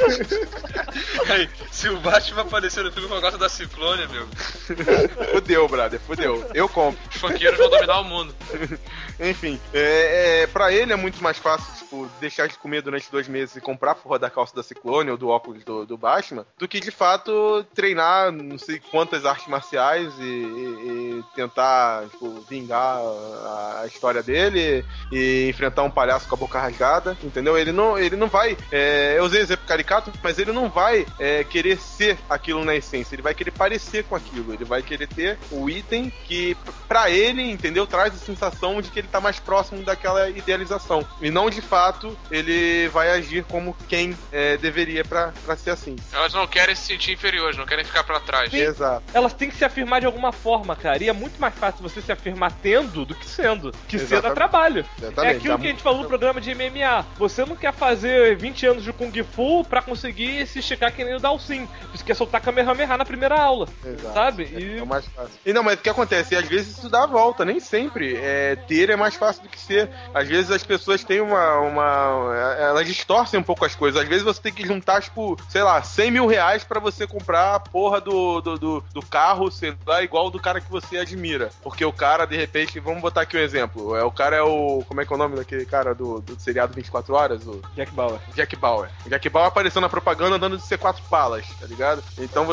Aí, se o Batman aparecer no filme com a calça da Ciclone, amigo, Fudeu, brother, fudeu. Eu compro. os funkeiros vão dominar o mundo. Enfim, pra ele é muito mais fácil, tipo, deixar de comer durante 2 meses e comprar a porra da calça da Ciclone ou do óculos do Batman, do que de fato treinar não sei quantas artes marciais e tentar, tipo, vingar a história dele e enfrentar um palhaço com a boca rasgada, entendeu? Ele não vai, eu usei exemplo caricato, mas ele não vai querer ser aquilo na essência, ele vai querer parecer com aquilo, ele vai querer ter o item que pra ele, entendeu, traz a sensação de que ele tá mais próximo daquela idealização, e não de fato ele vai agir como quem deveria pra ser assim. Elas não querem se sentir inferiores, não querem ficar pra trás. Exato. Elas têm que se afirmar de alguma forma, cara. E é muito mais fácil você se afirmar tendo do que sendo. Que ser dá Exatamente. trabalho. Exatamente. É aquilo que a gente falou no programa de MMA. Você não quer fazer 20 anos de Kung Fu pra conseguir se esticar que nem o Dalsin. Você quer soltar Kamehameha na primeira aula. Exato. Sabe? É o mais fácil. E não, mas o que acontece? Às vezes isso dá a volta, nem sempre. Ter é mais fácil do que ser. Às vezes as pessoas têm elas distorcem um pouco as coisas. Às vezes você tem que juntar, tipo, sei lá, 100 mil reais pra você comprar a porra do carro, sei lá, igual do cara que você admira. Porque o cara, de repente, vamos botar aqui um exemplo. O cara é o... Como é que é o nome daquele cara do seriado 24 Horas? O Jack Bauer. Jack Bauer. O Jack Bauer apareceu na propaganda andando de C4 Palas, tá ligado? Então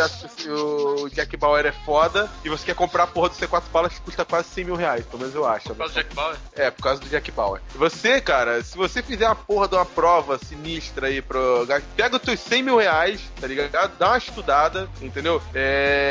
o Jack Bauer é foda e você quer comprar a porra do C4 Palas que custa quase 100 mil reais, pelo menos eu acho. Por causa do Jack Bauer? Por causa do Jack Bauer. Você, cara, se você fizer uma porra de uma prova sinistra aí pega os teus 100 mil reais, tá ligado? Dá uma estudada, entendeu?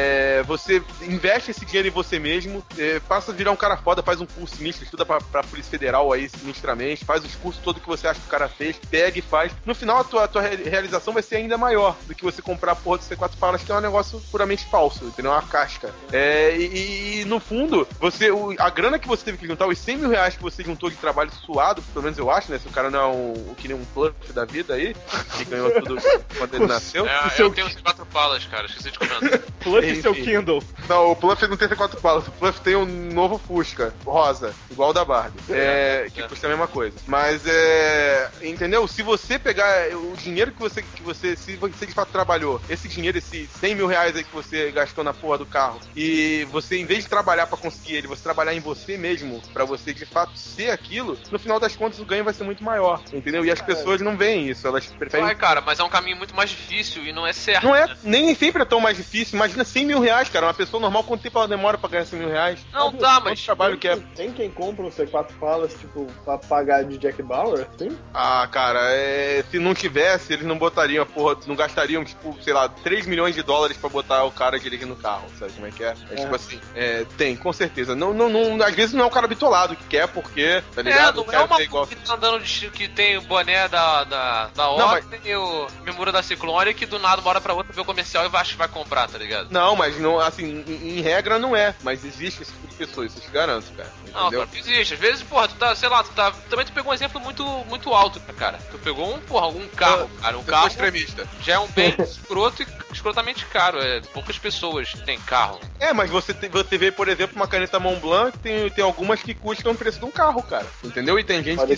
você investe esse dinheiro em você mesmo, passa a virar um cara foda, faz um curso sinistro, estuda pra Polícia Federal aí sinistramente, faz os cursos todos que você acha que o cara fez, pega e faz. No final, a tua realização vai ser ainda maior do que você comprar a porra do C4 Palas, que é um negócio puramente falso, entendeu? Uma casca. E no fundo, a grana que você teve que juntar, os 100 mil reais que você juntou de trabalho suado, pelo menos eu acho, né? Se o cara não é que nem um Pluff da vida aí, que ganhou tudo quando ele nasceu. Eu tenho os 4 palas, cara, esqueci de comentar. Pluff e seu Kindle. Não, o Pluff não tem C4 Palas, o Pluff tem um novo Fusca, rosa, igual o da Barbie, que custa a mesma coisa. Mas, entendeu? Se você pegar o dinheiro que você se você de fato trabalhou, esse dinheiro, esses 100 mil reais aí que você gastou na porra do carro, e você, em vez de trabalhar pra conseguir ele, você trabalhar em você mesmo, pra você de fato ser aquilo, no final das contas o ganho vai ser muito maior, entendeu? E as pessoas não veem isso, elas preferem... Vai, cara, mas é um caminho muito mais difícil e não é certo. Não é, nem sempre é tão mais difícil. Imagina 100 mil reais, cara. Uma pessoa normal, quanto tempo ela demora pra ganhar 100 mil reais? Não, tá, mas... Quanto trabalho que é? Tem quem compra um C4 Palas, tipo, pra pagar de Jack Bauer? Tem? Ah, cara, se não tivesse, eles não botariam, porra, não gastariam, tipo, sei lá, 3 milhões de dólares pra botar o cara dirigindo no carro, sabe como é que é? Tipo assim, tem, com certeza. Não, às vezes não é o cara bitolado que quer, porque, tá ligado? Não é uma igual... que tá andando que tem o boné da Ordem e o memória da Ciclone, que do nada uma hora pra outra vê o comercial e vai comprar, tá ligado? Não, mas não, assim, em regra não é, mas existe esse tipo de pessoa, isso eu te garanto, cara. Entendeu? Não, claro que existe. Às vezes, porra, também tu pegou um exemplo muito alto, cara. Tu pegou um carro, cara. Um carro extremista. Já é um bem escrotamente caro. Poucas pessoas têm carro. Mas você vê, por exemplo, uma caneta Montblanc, tem algumas que custam o preço de um carro, cara. Entendeu? E tem gente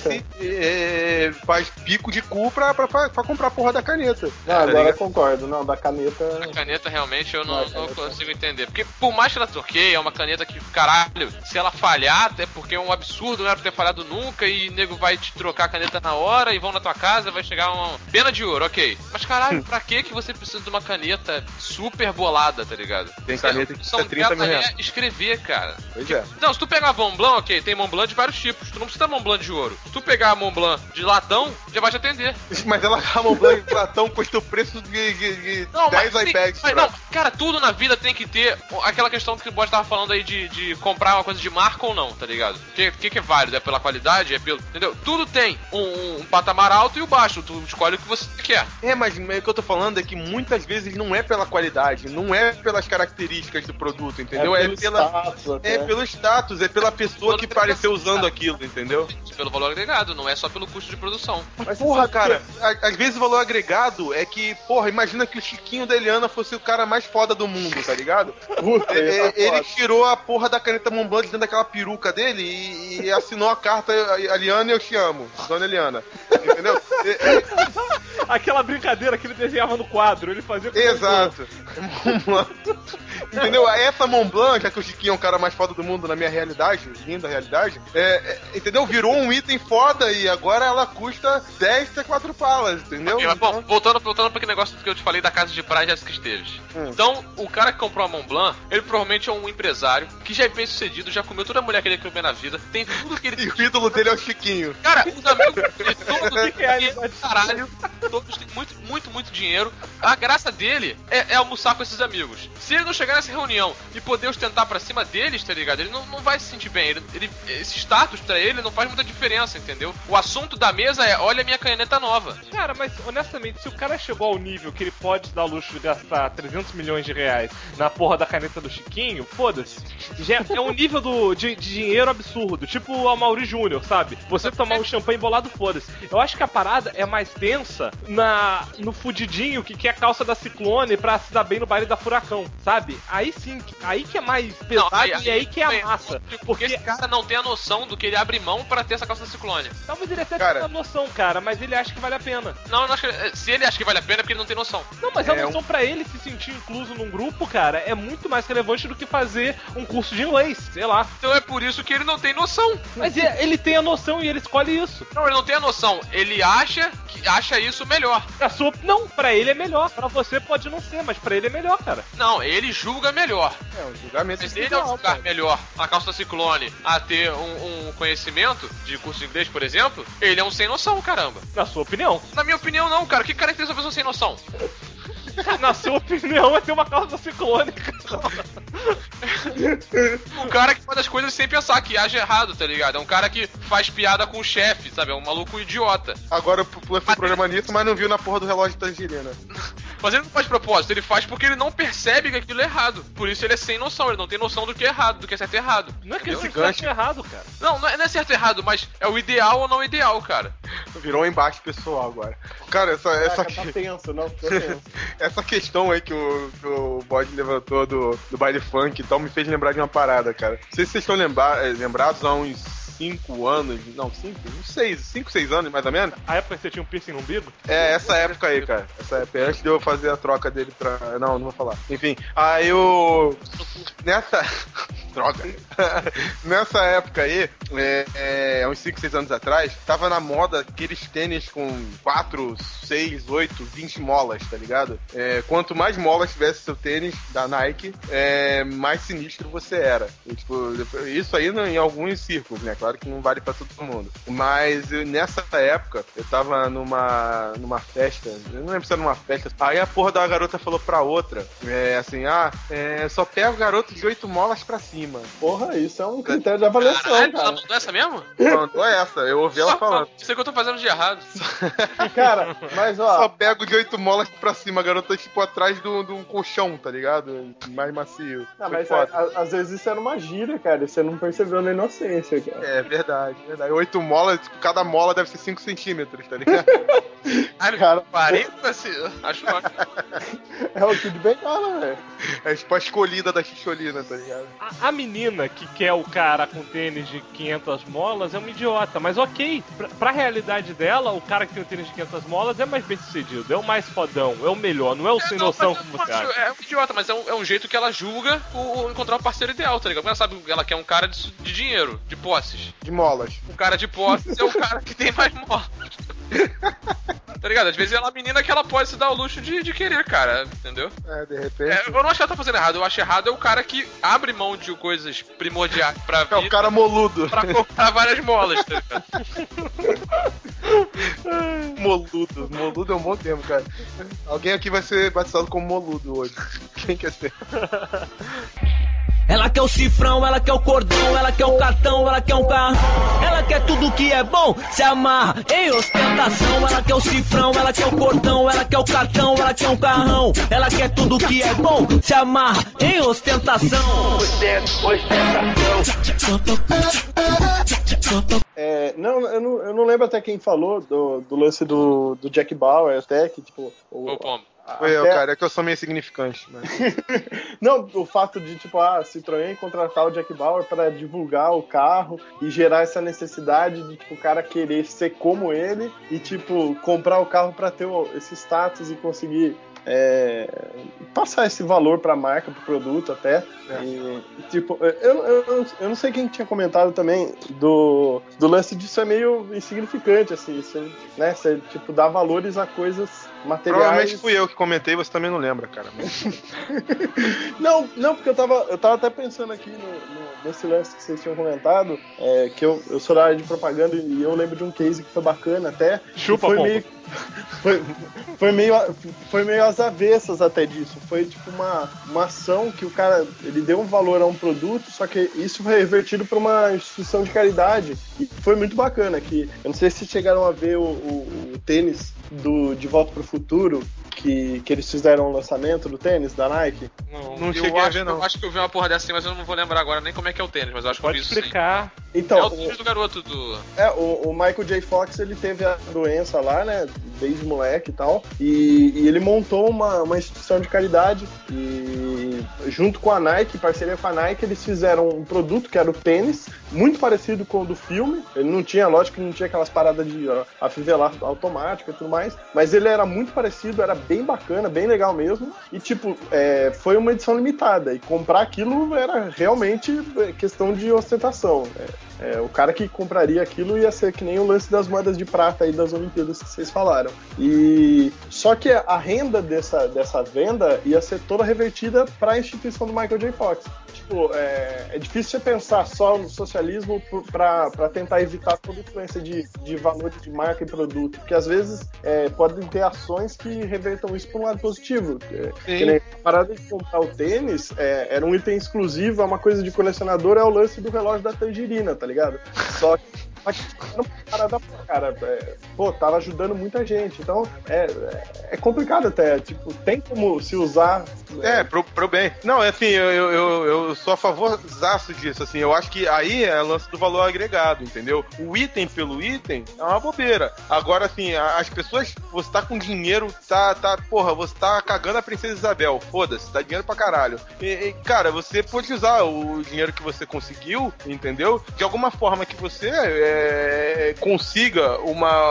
faz pico de cu pra comprar a porra da caneta. Não, agora eu concordo. Não, da caneta... A caneta realmente eu não consigo entender. Porque por mais que ela troqueie, é uma caneta que, caralho, se ela falhar, é porque é um absurdo, não era pra ter falhado nunca, e o nego vai te trocar a caneta na hora e vão na tua casa, vai chegar uma pena de ouro, ok. Mas caralho, pra que você precisa de uma caneta super bolada, tá ligado? Tem caneta que custa 30 mil reais. Escrever, cara. Pois é. Não, se tu pegar a Montblanc, ok, tem Montblanc de vários tipos. Tu não precisa de Montblanc de ouro. Se tu pegar a Montblanc de latão, já vai te atender. Mas a Montblanc de latão custa o preço de 10 iPads. Mas não, cara, tudo na vida tem que ter aquela questão que o Boss tava falando aí de comprar uma coisa de marca ou não, tá ligado? O que é válido? É pela qualidade? É pelo... Entendeu? Tudo tem um patamar alto e o baixo. Tu escolhe o que você quer. Mas o que eu tô falando é que muitas vezes não é pela qualidade, não é pelas características do produto, entendeu? É pelo status, é pela pessoa que pareceu usando aquilo, entendeu? Pelo valor agregado, não é só pelo custo de produção. Mas porra, cara, às vezes o valor agregado é que, porra, imagina que o Chiquinho da Eliana fosse o cara mais foda do mundo, tá ligado? Ele tirou a porra da caneta Montblanc dentro daquela peruca dele e assinou a carta: Eliana, eu te amo, dona Eliana. Entendeu? Aquela brincadeira que ele desenhava no quadro, ele fazia com exato. Entendeu? Essa Montblanc, já que o Chiquinho é o cara mais foda do mundo na minha realidade, linda realidade, entendeu? Virou um item foda e agora ela custa 10 C4 Palas, entendeu? Okay, mas, bom, voltando pra aquele negócio que eu te falei da casa de praia de Jessica Esteves. Então, o cara que comprou a Montblanc, ele provavelmente é um empresário que já é bem sucedido, já comeu toda a mulher que ele queria comer na vida, tem tudo que ele... E o ídolo dele é o Chiquinho. Cara, os amigos dele, todos caralho, todos têm muito dinheiro. A graça dele é almoçar com esses amigos. Se ele não chegar nessa reunião e poder ostentar pra cima deles, tá ligado? Ele não vai se sentir bem. Esse status pra ele não faz muita diferença, entendeu? O assunto da mesa é: olha a minha caneta nova. Cara, mas honestamente, se o cara chegou ao nível que ele pode se dar o luxo de gastar 300 milhões de reais na porra da caneta do Chiquinho, foda-se. Já é um nível de dinheiro absurdo, tipo a Mauri Júnior, sabe? Você tomar um champanhe bolado, foda-se. Eu acho que a parada é mais tensa no fudidinho que quer a calça da Ciclone pra se dar bem no baile da Furacão, sabe? Aí sim, aí que é mais pesado e aí que é a massa. Porque esse cara não tem a noção do que ele abre mão pra ter essa calça da Ciclone. Talvez ele até tenha noção, cara, mas ele acha que vale a pena. Não, eu não acho que, se ele acha que vale a pena é porque ele não tem noção. Não, mas a noção pra ele se sentir incluso num grupo, cara, é muito mais relevante do que fazer um curso de inglês, sei lá. Então é por isso que ele não tem noção. Mas ele tem a noção e ele escolhe isso. Não, ele não tem a noção. Ele acha isso melhor. Não, pra ele é melhor. Pra você pode não ser, mas pra ele é melhor, cara. Não, ele julga melhor. Um julgamento. Mas ele ao julgar melhor a calça da Ciclone a ter um conhecimento de curso de inglês, por exemplo, ele é um sem noção, caramba. Na sua opinião? Na minha opinião, não, cara. O que caracteriza uma pessoa sem noção? Na sua opinião, é ter uma calça ciclônica. O cara que faz as coisas sem pensar, que age errado, tá ligado? É um cara que faz piada com o chefe, sabe? É um maluco idiota. Agora o Pula fez problema nisso, mas não viu na porra do relógio de tangerina. Mas ele não faz de propósito, ele faz porque ele não percebe que aquilo é errado. Por isso ele é sem noção, ele não tem noção do que é errado, do que é certo e errado. Não é que Entendeu? isso é certo e errado, cara. Não é certo e errado, mas é o ideal ou não ideal, cara. Virou um embate pessoal agora. Cara, essa Tá tenso, não, tô tenso. essa questão aí que o Bode levantou do baile funk e tal me fez lembrar de uma parada, cara. Não sei se vocês estão lembrados há uns 5 anos, não, 5, 6 anos mais ou menos. A época que você tinha um piercing no umbigo? É, essa época aí, cara. Essa época, antes de eu fazer a troca dele pra... Não vou falar. Enfim, aí eu... Nessa... Droga. Nessa época aí, uns 5, 6 anos atrás, tava na moda aqueles tênis com 4, 6, 8, 20 molas, tá ligado? Quanto mais molas tivesse seu tênis da Nike, mais sinistro você era. E, tipo, isso aí em alguns círculos, né? Claro que não vale pra todo mundo. Mas nessa época, eu tava numa festa, eu não lembro se era numa festa, aí a porra da garota falou pra outra, só pego garoto de 8 molas pra cima. Porra, isso é um critério de avaliação, Caralho, cara. ela mandou essa mesmo? Mandou essa, eu ouvi ela falando. Isso é que eu tô fazendo de errado. Cara, mas ó... Só pego de 8 molas pra cima, a garota tipo atrás de um colchão, tá ligado? Mais macio. Não, mas às vezes isso era uma gíria, cara, e você não percebeu na inocência, cara. É verdade. 8 molas, tipo, cada mola deve ser 5 centímetros, tá ligado? Cara, 40, assim, acho ótimo. é o Kid Bengala, velho. É tipo a escolhida da Xixolina, tá ligado? A menina que quer o cara com tênis de 500 molas é uma idiota, mas ok, pra realidade dela, o cara que tem o tênis de 500 molas é mais bem sucedido, é o mais fodão, é o melhor, não é o sem noção como você acha. É um idiota, mas é um jeito que ela julga encontrar o parceiro ideal, tá ligado? Porque ela sabe que ela quer um cara de dinheiro, de posses. De molas. O cara de posses é o cara que tem mais molas. Tá ligado? Às vezes ela é uma menina que ela pode se dar o luxo de querer, cara, entendeu? De repente. Eu não acho que ela tá fazendo errado, eu acho errado é o cara que abre mão de coisas primordiais pra vida. É o cara moludo. Pra comprar várias molas, tá ligado? Moludo. Moludo é um bom termo, cara. Alguém aqui vai ser batizado como moludo hoje. Quem quer ser? Ela quer o cifrão, ela quer o cordão, ela quer o cartão, ela quer um carro. Ela quer tudo que é bom, se amarra em ostentação. Ela quer o cifrão, ela quer o cordão, ela quer o cartão, ela quer um carrão. Ela quer tudo que é bom, se amarra em ostentação. Eu não lembro até quem falou do lance do Jack Bauer, até que, tipo... Ô, Pombo. Foi eu, cara, é que eu sou meio significante. Mas... Não, o fato de, tipo, a Citroën contratar o Jack Bauer para divulgar o carro e gerar essa necessidade de, tipo, o cara querer ser como ele e, tipo, comprar o carro para ter esse status e conseguir passar esse valor pra marca, pro produto até. E, tipo, eu não sei quem tinha comentado também do lance disso é meio insignificante, assim, isso, né? Você, tipo, dá valores a coisas materiais. Provavelmente fui eu que comentei, você também não lembra, cara. Não, porque eu tava até pensando aqui nesse lance que vocês tinham comentado, que eu sou da área de propaganda e eu lembro de um case que foi bacana até. Chupa, foi meio às avessas até disso. Foi tipo uma ação que o cara ele deu um valor a um produto, só que isso foi revertido para uma instituição de caridade. E foi muito bacana. Que eu não sei se chegaram a ver o tênis De Volta para o Futuro, que eles fizeram o lançamento do tênis da Nike. Não cheguei a ver, não. Eu acho que eu vi uma porra dessa assim, mas eu não vou lembrar agora nem como é que é o tênis, mas eu acho que eu vi isso. Pode explicar. Então, é o tênis do garoto do... o Michael J. Fox, ele teve a doença lá, né, desde moleque e tal, e ele montou uma instituição de caridade e junto com a Nike, em parceria com a Nike, eles fizeram um produto que era o tênis, muito parecido com o do filme. Ele não tinha, lógico que não tinha aquelas paradas de afivelar automático e tudo mais, mas ele era muito parecido, era bem bacana, bem legal mesmo, e tipo, foi uma edição limitada, e comprar aquilo era realmente questão de ostentação. O cara que compraria aquilo ia ser que nem o lance das moedas de prata aí das Olimpíadas que vocês falaram. E só que a renda dessa venda ia ser toda revertida para a instituição do Michael J. Fox. Tipo, é difícil você pensar só no socialismo para tentar evitar toda influência de valores de marca e produto, porque às vezes podem ter ações que revertam isso para um lado positivo. Que nem a parada de comprar o tênis era um item exclusivo, é uma coisa de colecionador, é o lance do relógio da tangerina, tá ligado? Só que parada, cara, tava ajudando muita gente. Então, é complicado até. Tipo, tem como se usar. Pro bem. Não, assim, eu sou a favorzaço disso, assim. Eu acho que aí é o lance do valor agregado, entendeu? O item pelo item é uma bobeira. Agora, assim, as pessoas, você tá com dinheiro, você tá cagando a Princesa Isabel. Foda-se, dá dinheiro pra caralho. Cara, você pode usar o dinheiro que você conseguiu, entendeu? De alguma forma que você consiga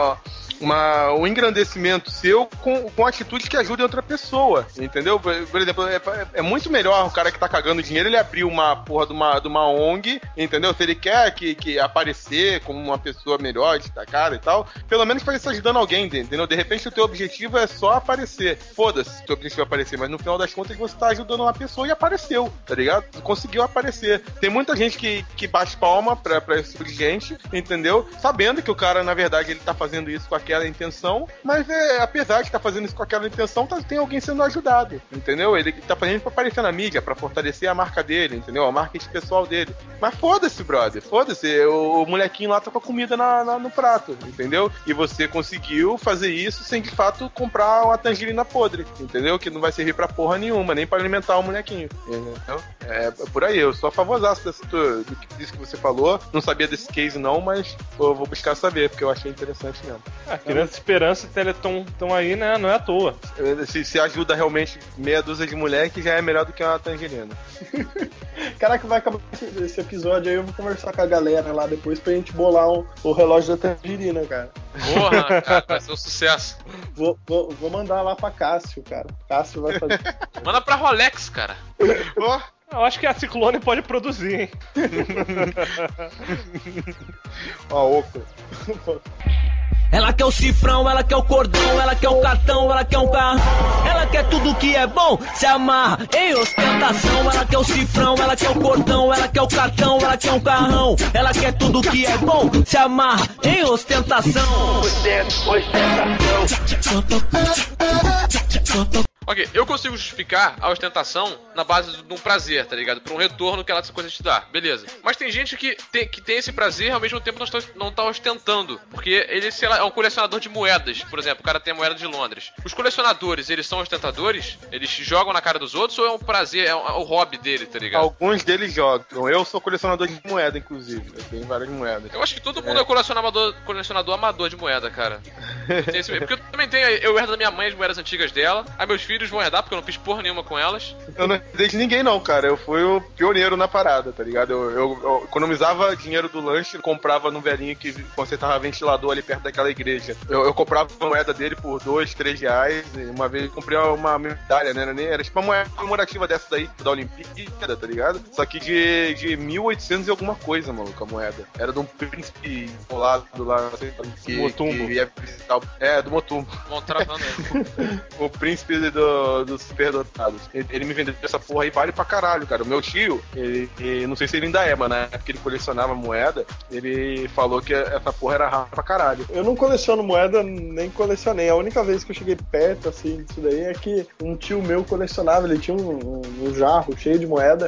um engrandecimento seu com atitudes que ajudem outra pessoa, entendeu? Por exemplo, é muito melhor o cara que tá cagando dinheiro, ele abrir uma porra de uma ONG, entendeu? Se ele quer que aparecer como uma pessoa melhor, destacada e tal, pelo menos pra isso ajudando alguém, entendeu? De repente o teu objetivo é só aparecer. Foda-se o teu objetivo é aparecer, mas no final das contas você tá ajudando uma pessoa e apareceu, tá ligado? Conseguiu aparecer. Tem muita gente que bate palma pra esse tipo de gente, entendeu? Sabendo que o cara, na verdade, ele tá fazendo isso com aquela intenção, mas apesar de estar fazendo isso com aquela intenção, tem alguém sendo ajudado, entendeu? Ele tá fazendo pra aparecer na mídia, pra fortalecer a marca dele, entendeu? A marketing pessoal dele. Mas foda-se, brother, foda-se, o molequinho lá tá com a comida no prato, entendeu? E você conseguiu fazer isso sem, de fato, comprar uma tangerina podre, entendeu? Que não vai servir pra porra nenhuma, nem pra alimentar o molequinho, entendeu? É por aí, eu sou a favorzaço disso que você falou, não sabia desse case não, mas eu vou buscar saber, porque eu achei interessante mesmo. Criança Esperança e Teleton estão aí, né? Não é à toa. Se ajuda realmente meia dúzia de moleque, já é melhor do que uma tangerina. Caraca, vai acabar esse episódio aí, eu vou conversar com a galera lá depois pra gente bolar o relógio da tangerina, cara. Porra, cara, vai ser um sucesso. Vou mandar lá pra Cássio, cara. Cássio vai fazer. Manda pra Rolex, cara. Eu acho que a Ciclone pode produzir, hein? Opa. Ela quer o cifrão, ela quer o cordão, ela quer o cartão, ela quer um carro. Ela quer tudo que é bom, se amarra em ostentação. Ela quer o cifrão, ela quer o cordão, ela quer o cartão, ela quer um carrão. Ela quer tudo que é bom, se amarra em ostentação. Ok, eu consigo justificar a ostentação na base de um prazer, tá ligado? Por um retorno que essa coisa te dá, beleza. Mas tem gente que tem esse prazer e ao mesmo tempo não tá ostentando. Porque ele, sei lá, é um colecionador de moedas. Por exemplo, o cara tem a moeda de Londres. Os colecionadores, eles são ostentadores? Eles jogam na cara dos outros ou é um prazer, é o hobby dele, tá ligado? Alguns deles jogam. Eu sou colecionador de moeda, inclusive. Eu tenho várias moedas. Eu acho que todo mundo é colecionador amador de moeda, cara. Porque eu também tenho, eu herdo da minha mãe as moedas antigas dela. Aí meus filhos vão herdar, porque eu não fiz porra nenhuma com elas. Eu não herdei de ninguém não, cara. Eu fui o pioneiro na parada, tá ligado? Eu economizava dinheiro do lanche, comprava no velhinho que consertava ventilador ali perto daquela igreja. Eu comprava a moeda dele por R$2, R$3. E uma vez eu comprei uma medalha, né? Era tipo uma moeda comemorativa dessa daí, da Olimpíada, tá ligado? Só que de 1800 e alguma coisa, maluco, a moeda. Era de um príncipe enrolado lá, não sei, Motumbo. que ia visitar do Motumbo. Vão travando aí. O príncipe dos superdotados. Ele me vendeu essa porra aí, vale pra caralho, cara. O meu tio, ele não sei se ele ainda é, mas na época que ele colecionava moeda, ele falou que essa porra era rara pra caralho. Eu não coleciono moeda, nem colecionei. A única vez que eu cheguei perto, assim, disso daí é que um tio meu colecionava, ele tinha um jarro cheio de moeda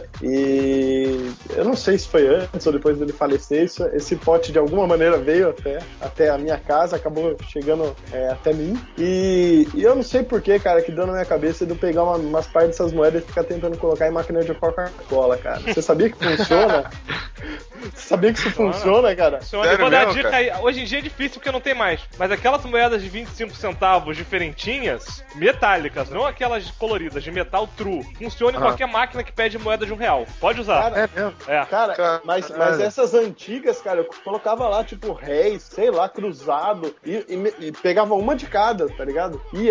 e eu não sei se foi antes ou depois dele falecer, esse pote de alguma maneira veio até a minha casa, acabou chegando até mim e eu não sei porquê, cara, que deu na minha cabeça de eu pegar umas partes dessas moedas e ficar tentando colocar em máquina de Coca-Cola, cara. Você sabia que funciona? Você sabia que isso funciona, cara? Eu vou dar a dica aí. Hoje em dia é difícil porque não tem mais. Mas aquelas moedas de 25 centavos diferentinhas, metálicas, não aquelas coloridas, de metal true, funciona em qualquer máquina que pede moeda de R$1. Pode usar. Cara, mesmo? Cara, mas essas antigas, cara, eu colocava lá, tipo, réis, sei lá, cruzado, e pegava uma de cada, tá ligado? Ia,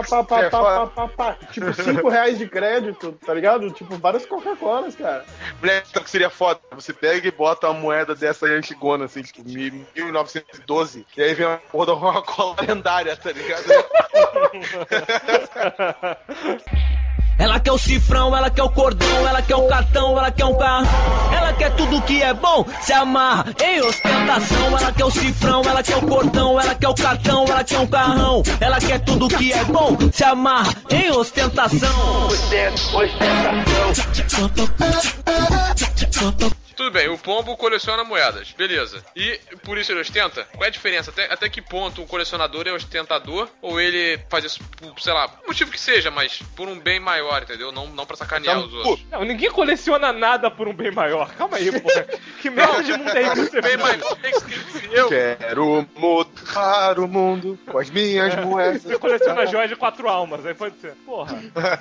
pá, tipo, R$5 de crédito, tá ligado? Tipo, várias Coca-Colas, cara. Moleque, sabe o que seria foda? Você pega e bota uma moeda dessa aí antigona, assim, tipo, 1912, e aí vem uma porra da Coca-Cola lendária, tá ligado? Ela quer o cifrão, ela quer o cordão, ela quer o cartão, ela quer um carro. Ela quer quer tudo que é bom, se amarra em ostentação. Ela quer o cifrão, ela quer o cordão, ela quer o cartão, ela quer um carrão. Ela quer tudo que é bom, se amarra em ostentação. Tudo bem, o pombo coleciona moedas, beleza. E por isso ele ostenta? Qual é a diferença? Até que ponto um colecionador é ostentador? Ou ele faz isso por, sei lá, motivo que seja, mas por um bem maior, entendeu? Não pra sacanear os outros. Não, ninguém coleciona nada por um bem maior. Calma aí, porra. Que merda de mundo é isso que você Bem vive? maior é que eu. Quero mudar o mundo com as minhas moedas. Você coleciona joias de 4 almas, aí pode ser. Porra.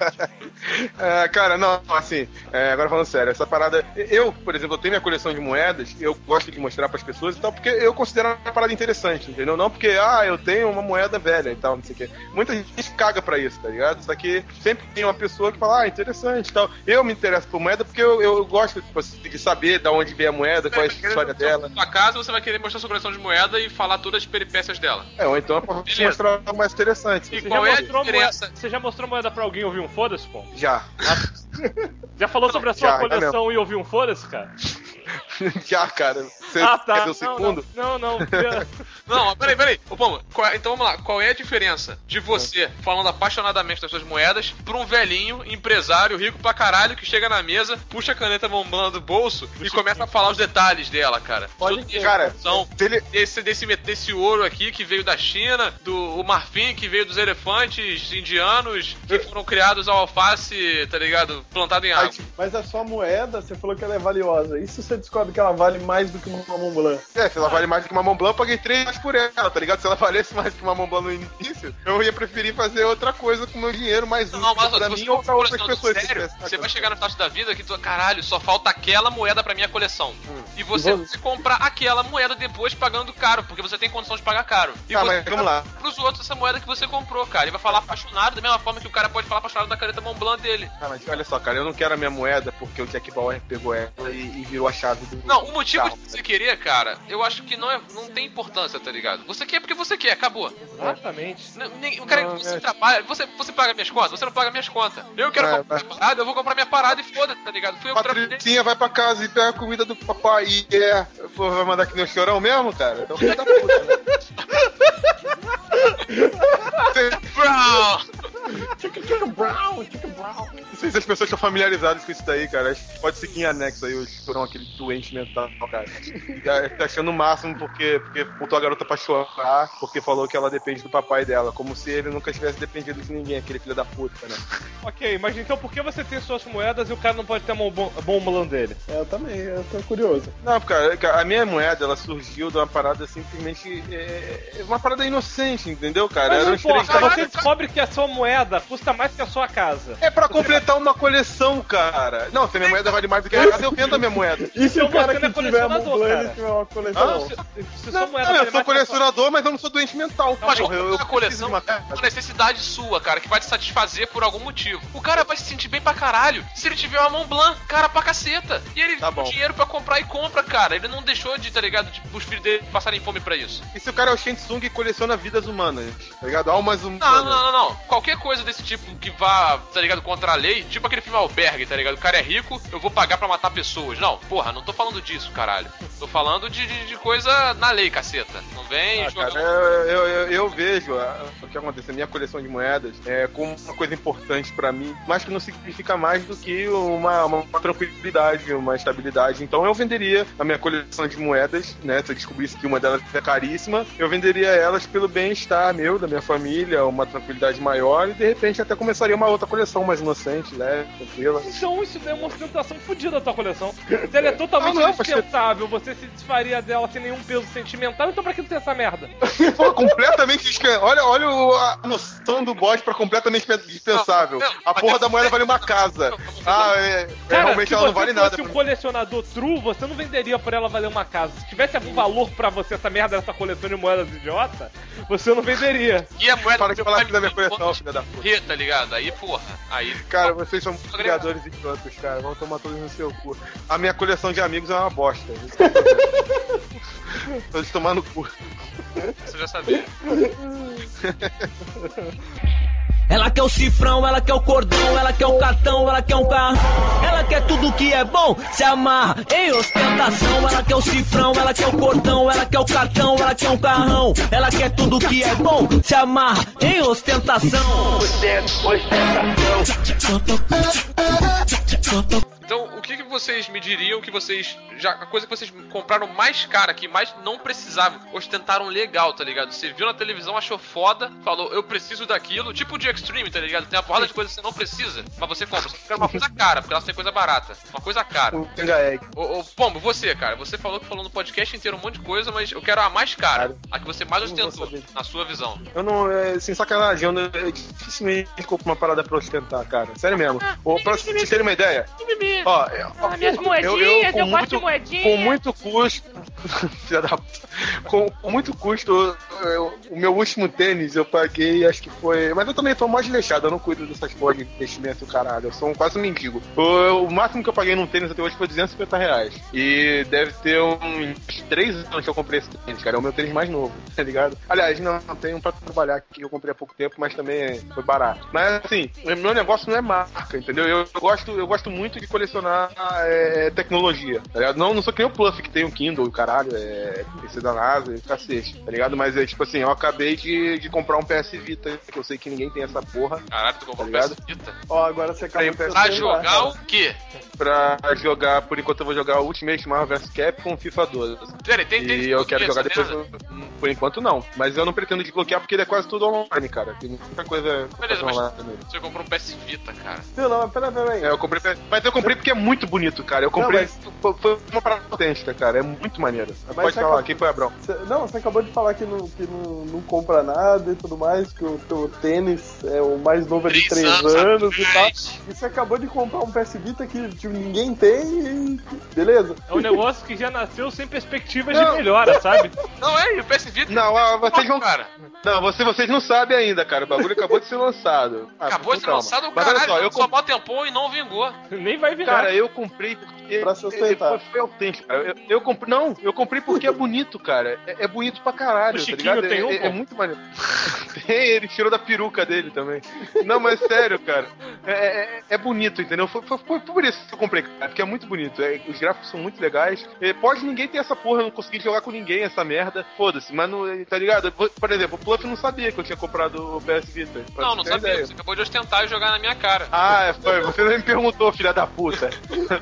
Cara, não, assim, agora falando sério, essa parada. Eu, por exemplo, eu tenho minha coleção de moedas, eu gosto de mostrar pras pessoas e tal, porque eu considero uma parada interessante, entendeu? Não porque, eu tenho uma moeda velha e tal, não sei o quê. Muita gente caga pra isso, tá ligado? Só que sempre tem uma pessoa que fala, interessante e tal. Eu me interesso por moeda porque eu gosto de saber de onde veio a moeda, qual é a história dela. Na sua casa, você vai querer mostrar sua coleção de moeda e falar todas as peripécias dela. Ou então eu posso mostrar algo mais interessante. E Você qual já é a mostrou diferença? Você já mostrou moeda pra alguém e ouviu um foda-se, pô? Já. Já falou sobre a sua já coleção e ouviu um foda-se, cara? Já, cara. Você Tá. quer ser o segundo? Não. Não, peraí. Ô, Pombo, então vamos lá. Qual é a diferença de você falando apaixonadamente das suas moedas pra um velhinho, empresário, rico pra caralho, que chega na mesa, puxa a caneta Montblanc do bolso e começa a falar os detalhes dela, cara? Pode Tudo cara, desse ouro aqui que veio da China, o marfim que veio dos elefantes indianos que foram criados ao alface, tá ligado? Plantado em água. Mas a sua moeda, você falou que ela é valiosa. E se você descobre que ela vale mais do que uma Montblanc? Se ela vale mais do que uma Montblanc, eu paguei 3 reais por ela, tá ligado? Se ela valesse mais do que uma Montblanc no início, eu ia preferir fazer outra coisa com o meu dinheiro mais útil pra mim ou pra outras pessoas. Sério, você vai chegar no status da vida que tu, caralho, só falta aquela moeda pra minha coleção. E você vai comprar aquela moeda depois pagando caro, porque você tem condição de pagar caro. E você mas vamos lá. pros outros essa moeda que você comprou, cara. Ele vai falar apaixonado da mesma forma que o cara pode falar apaixonado da caneta Montblanc dele. Mas olha só, cara, eu não quero a minha moeda porque o Jack Bauer pegou ela e virou a chave do. Não, o motivo carro, de você querer, cara, eu acho que não tem importância, tá ligado? Você quer porque você quer, acabou. Exatamente. Cara, você trabalha, você paga minhas contas, você não paga minhas contas. Eu quero comprar minha parada, eu vou comprar minha parada e foda-se, tá ligado? Fui eu que trabalhei. Patricinha vai pra casa e pega a comida do papai e vai mandar que nem o chorão mesmo, cara? Então filho da puta, né? Não sei se as pessoas estão familiarizadas com isso daí, cara. Pode seguir em anexo aí, o chorão, aquele doente mental, cara. Tá achando o máximo porque botou a garota pra chorar, porque falou que ela depende do papai dela, como se ele nunca tivesse dependido de ninguém, aquele filho da puta, né? Ok, mas então por que você tem suas moedas e o cara não pode ter um bom balão dele? Eu também, eu tô curioso. Não, cara, a minha moeda, ela surgiu de uma parada simplesmente. Uma parada inocente, entendeu, cara? Mas não Eram os três importa, você caras. descobre que a sua moeda custa mais que a sua casa. É pra completar uma coleção, cara. Não, se a minha moeda vale mais do que a casa, eu vendo a minha moeda. E se Então o cara você não é que tiver a colecionador, Montblanc cara. ele tiver uma coleção? Se sua moeda Eu vale sou mais colecionador, mas eu não sou doente mental. Mas Porra, a coleção é uma necessidade sua, cara, que vai te satisfazer por algum motivo. O cara vai se sentir bem pra caralho se ele tiver uma Montblanc, cara, pra caceta. E ele Tá tem bom. dinheiro pra compar e compra, cara. Ele não deixou de, tá ligado, tipo, os filhos dele passarem fome pra isso. E se o cara é o Shensung e coleciona vidas humanas, tá ligado? Almas humanas. Não. Qualquer coisa desse tipo que vá, tá ligado, contra a lei, tipo aquele filme Albergue, tá ligado? O cara é rico, eu vou pagar pra matar pessoas. Não, porra, não tô falando disso, caralho. Tô falando de coisa na lei, caceta. Não vem jogar... Cara, eu vejo o que acontece, a minha coleção de moedas como uma coisa importante pra mim, mas que não significa mais do que uma tranquilidade, uma estabilidade. Então eu venderia a minha coleção de moedas, né? Se eu descobrisse que uma delas é caríssima, eu venderia elas pelo bem-estar meu, da minha família, uma tranquilidade maior, e de repente até começaria uma outra coleção mais inocente, né? Tranquila. Então isso daí é uma ostentação fodida da tua coleção. Se ela é totalmente indispensável, você se desfaria dela sem nenhum peso sentimental, então pra que tu tem essa merda? Pô, completamente dispensável. Olha a noção do bode pra completamente dispensável. A porra da moeda vale uma casa. Cara, realmente se ela não vale nada. Se você fosse um colecionador true, você não venderia por ela valer uma casa. Se tivesse algum valor pra você essa merda dessa coleção de moedas idiota, você não venderia. E a moeda Para de falar aqui da minha coleção, filha da puta. Tá ligado? Aí, porra, aí... Cara, vocês são criadores idiotas, cara. Vão tomar todos no seu cu. A minha coleção de amigos é uma bosta. Isso que eu tô vendo. Todos tomando cu. Você já sabia. Ela quer o cifrão, ela quer o cordão, ela quer o cartão, ela quer um carro. Ela quer tudo que é bom, se amarra em ostentação. Ela quer o cifrão, ela quer o cordão, ela quer o cartão, ela quer um carrão. Ela quer tudo que é bom, se amarra em ostentação. Então, o que vocês me diriam que vocês... a coisa que vocês compraram mais cara, que mais não precisavam, ostentaram legal, tá ligado? Você viu na televisão, achou foda, falou, eu preciso daquilo, tipo de Extreme, tá ligado? Tem uma porrada de coisas que você não precisa, mas você compra. Você quer uma coisa cara, porque ela tem coisa barata. Uma coisa cara. Ô, Pombo, você, cara, você falou no podcast inteiro um monte de coisa, mas eu quero a mais cara. A que você mais ostentou, na sua visão. Eu não, sem sacanagem, eu dificilmente compro uma parada pra ostentar, cara. Sério mesmo. Pra vocês terem uma ideia, ó, minhas moedinhas, eu gosto de moedinha. Com muito custo, filha da puta, com muito custo, o meu último tênis eu paguei, acho que foi, mas eu também tô mais desleixado, eu não cuido dessas porra de investimento, caralho, eu sou quase um mendigo. O máximo que eu paguei num tênis até hoje foi R$250. E deve ter uns 3 anos que eu comprei esse tênis, cara, é o meu tênis mais novo, tá ligado? Aliás, não tem um pra trabalhar aqui que eu comprei há pouco tempo, mas também foi barato. Mas assim, meu negócio não é marca, entendeu? Eu gosto muito de colecionar tecnologia, tá ligado? Não sou que nem o Pluff, que tem o Kindle, o caralho, PC da NASA e cacete, tá ligado? Mas é tipo assim, eu acabei de comprar um PS Vita, que eu sei que ninguém tem essa porra. Caralho, tu comprou tá um PS Vita? Ó, agora você acabou de Pra jogar o quê? Pra jogar, por enquanto eu vou jogar Ultimate Marvel vs Capcom FIFA 12. Peraí, tem E eu quero jogar depois. Por enquanto não, mas eu não pretendo desbloquear porque ele é quase tudo online, cara. Tem muita coisa beleza, mas online também. você comprou um PS Vita, cara. Não, mas peraí. Eu comprei, mas eu comprei porque é muito bonito, cara. Eu comprei, foi uma parada autêntica, cara. É muito maneiro. Pode falar, quem foi, Abrão? Você acabou de falar que não compra nada e tudo mais, que o teu tênis é o mais novo é de 3 anos e tal. E você acabou de comprar um PS Vita que tipo, ninguém tem e beleza. É um negócio que já nasceu sem perspectivas de melhora, sabe? Não, e o PS Vita... Não, vocês vão... cara. Não, vocês não sabem ainda, cara. O bagulho acabou de ser lançado. Acabou de ser lançado, o caralho. Só, eu só mó tempão e não vingou. Nem vai vingar. Cara, eu comprei porque pra sustentar. Foi autêntico, cara. Eu comprei porque é bonito, cara. É bonito pra caralho, o tá Chiquinho ligado? tem É muito maneiro. Tem, ele tirou da peruca dele também. Não, mas sério, cara. É bonito, entendeu? Foi por isso que eu comprei, cara. Porque é muito bonito. Os gráficos são muito legais. Pode ninguém ter essa porra, eu não consegui jogar com ninguém essa merda. Foda-se, mas não, tá ligado? Por exemplo, o Pluff não sabia que eu tinha comprado o PS Vita. Não sabia. Ideia. Você acabou de ostentar e jogar na minha cara. Ah, foi. Você não me perguntou, filha da puta.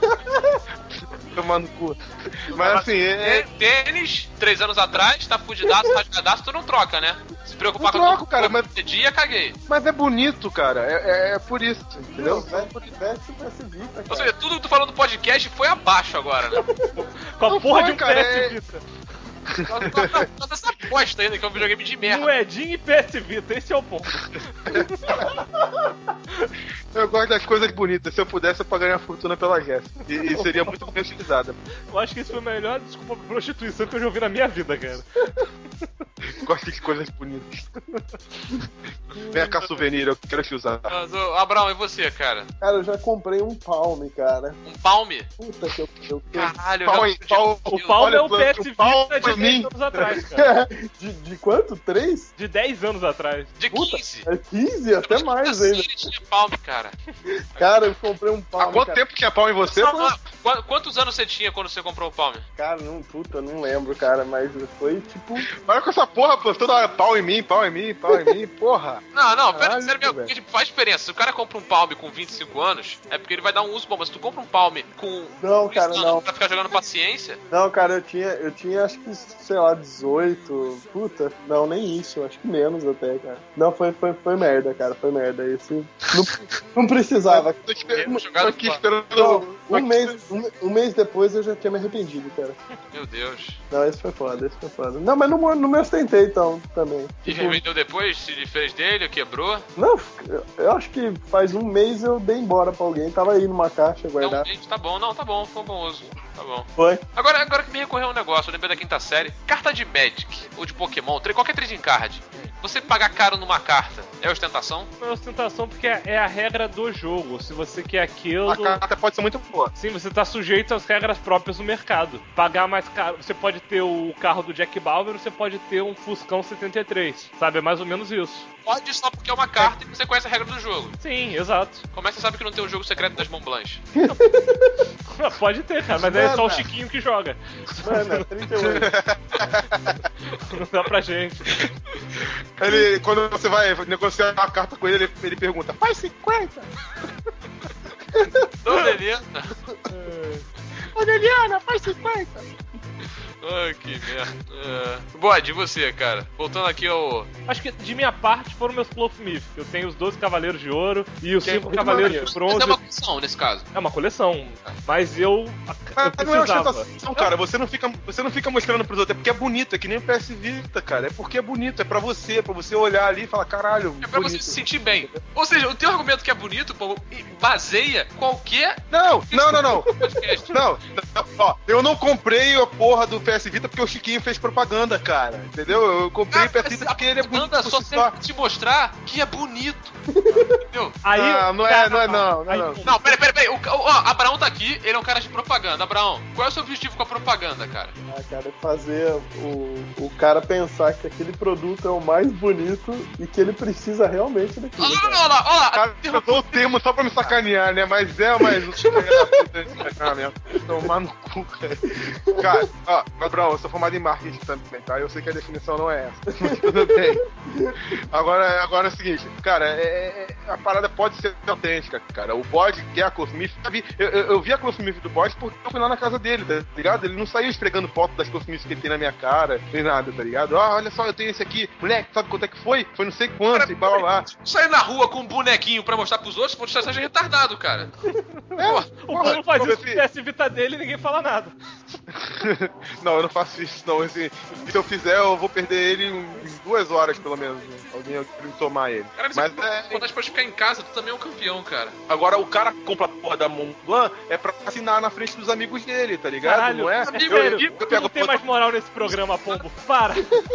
Tomando cu. Mas assim, tênis, 3 anos atrás, tá fudidaço, rasgadaço, tu não troca, né? Se preocupar com troco, cara, mas dia, caguei. Mas é bonito, cara. É por isso, entendeu? Veste o PS Vita, cara. Ou seja, tudo que tu falou no podcast foi abaixo agora, né? Com a porra de um PS Vita. Toda essa aposta ainda, que é um videogame de merda. Moedinha e PS Vita, esse é o ponto. Eu gosto das coisas bonitas. Se eu pudesse, eu pagaria uma fortuna pela Jéssica. E seria muito bem utilizada. Eu acho que isso foi a melhor desculpa pra prostituição que eu já ouvi na minha vida, cara. Gosto de coisas bonitas. Vem cá, souvenir, eu quero te usar. Abraão, e você, cara? Cara, eu já comprei um Palme, cara. Um Palme? Puta que eu Caralho, o Palme é o PS Vita de 10 anos atrás, cara. De quanto? 3? De 10 anos atrás. De 15. É 15? Até mais ainda. Tinha Palme, cara. Cara, eu comprei um Palme. Há quanto tempo tinha Palme em você? Quantos anos você tinha quando você comprou o Palme? Cara, eu não lembro, cara, mas foi tipo... Olha com essa porra, pô, toda hora pau em mim, porra. Não, pera, sério mesmo, porque faz diferença. Se o cara compra um Palme com 25 anos, é porque ele vai dar um uso bom, mas se tu compra um Palme com... Não, cara, não. Pra ficar jogando paciência... Não, cara, eu tinha acho que, sei lá, 18, puta, não, nem isso, acho que menos até, cara. Não, foi merda, cara, foi merda, isso não precisava. Tô aqui esperando... Não, um mês depois eu já tinha me arrependido, cara. Meu Deus. Não, esse foi foda. Não, mas não me ostentei, então, também. E revendeu depois? Se desfez dele, quebrou? Não, eu acho que faz um mês eu dei embora pra alguém, tava aí numa caixa guardado. Tá bom, foi um bom uso. Tá bom. Foi. Agora que me recorreu um negócio, eu lembrei da quinta série. Carta de Magic, ou de Pokémon, qualquer trading card. você pagar caro numa carta é ostentação? Não é ostentação porque é a regra do jogo. Se você quer aquilo... A carta pode ser muito boa. Sim, você tá sujeito às regras próprias do mercado. Pagar mais caro... Você pode ter o carro do Jack Bauer ou você pode ter um Fuscão 73. Sabe? É mais ou menos isso. Pode só porque é uma carta e você conhece a regra do jogo. Sim, exato. Como é que você sabe que não tem o jogo secreto das Mont Blanche? Pode ter, cara, mas é só o Chiquinho que joga. Mano, 38. Não dá pra gente. Ele, quando você vai negociar uma carta com ele pergunta, faz 50? Não, Delina. Ô, Deliana, faz 50? Ai, que merda. Bode, e você, cara? Voltando aqui ao... Acho que de minha parte foram meus Clothmith. Eu tenho os 12 Cavaleiros de Ouro e os Que 5 muito Cavaleiros maneiro. de Bronze. Mas é uma opção nesse caso. É uma coleção, mas eu Não é precisava. ostentação, cara. Você não fica mostrando pros outros. É porque é bonito, é que nem o PS Vita, cara. É porque é bonito, é pra você olhar ali e falar, caralho, É pra bonito. você se sentir bem. Ou seja, o teu argumento que é bonito, pô, baseia qualquer Não. podcast. Não, ó, eu não comprei a porra do PS Vita porque o Chiquinho fez propaganda, cara. Entendeu? Eu comprei o PS Vita porque ele é bonito. Propaganda só por si serve pra te mostrar que é bonito. Entendeu? Aí, Não é não. Não, peraí. Ó, Abraão tá aqui, ele é um cara de propaganda. Abraão, qual é o seu objetivo com a propaganda, cara? Ah, cara, é fazer o cara pensar que aquele produto é o mais bonito e que ele precisa realmente daquilo. Olha lá. Cara, eu dou o termo só pra me sacanear, né? Mas é mais um filho da puta de sacaneamento. Tomar no cu, cara. Cara, ó, Gabriel, eu sou formado em marketing também, tá? Eu sei que a definição não é essa. Mas tudo bem. Agora é o seguinte, cara, a parada pode ser autêntica, cara. O bode que é a Clothmith, eu vi a Clothmith do bode porque eu fui lá na casa dele, tá ligado? Ele não saiu esfregando foto das Clothmiths que ele tem na minha cara, nem nada, tá ligado? Ah, olha só, eu tenho esse aqui. Moleque, sabe quanto é que foi? Foi não sei quanto, Cara, e blá blá blá. Sair na rua com um bonequinho pra mostrar pros outros, pode estar retardado, cara. o povo faz isso com o PS Vita dele e ninguém fala nada. Não, eu não faço isso, não. Assim, se eu fizer, eu vou perder ele em 2 horas, pelo menos. Né? Alguém vai tomar ele. Cara, Mas quando pode ficar em casa, tu também é um campeão, cara. agora, o cara que compra a porra da Mont Blanc é pra assinar na frente dos amigos dele, tá ligado? Caralho, não é? sério, tu não tem mais moral nesse programa, pombo. Para.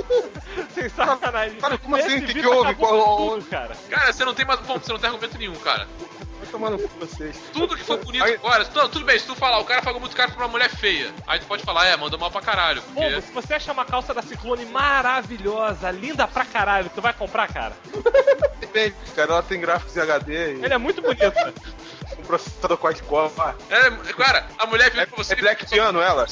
Sem sacanagem. Cara, como assim? Esse O que Vita houve? acabou com tudo, cara. Cara, você não tem mais. Bom, você não tem argumento nenhum, cara. Vai tomar no cu vocês. Tudo que for bonito agora, tudo bem, se tu falar, o cara pagou muito caro pra uma mulher feia. Aí tu pode falar, mandou mal pra caralho. Porque... Pombo, se você achar uma calça da Ciclone maravilhosa, linda pra caralho, tu vai comprar, cara? Depende, cara, ela tem gráficos em HD e Ele é muito bonito. um processador quad-core. Cara, a mulher viu pra você. É Black Piano, ela?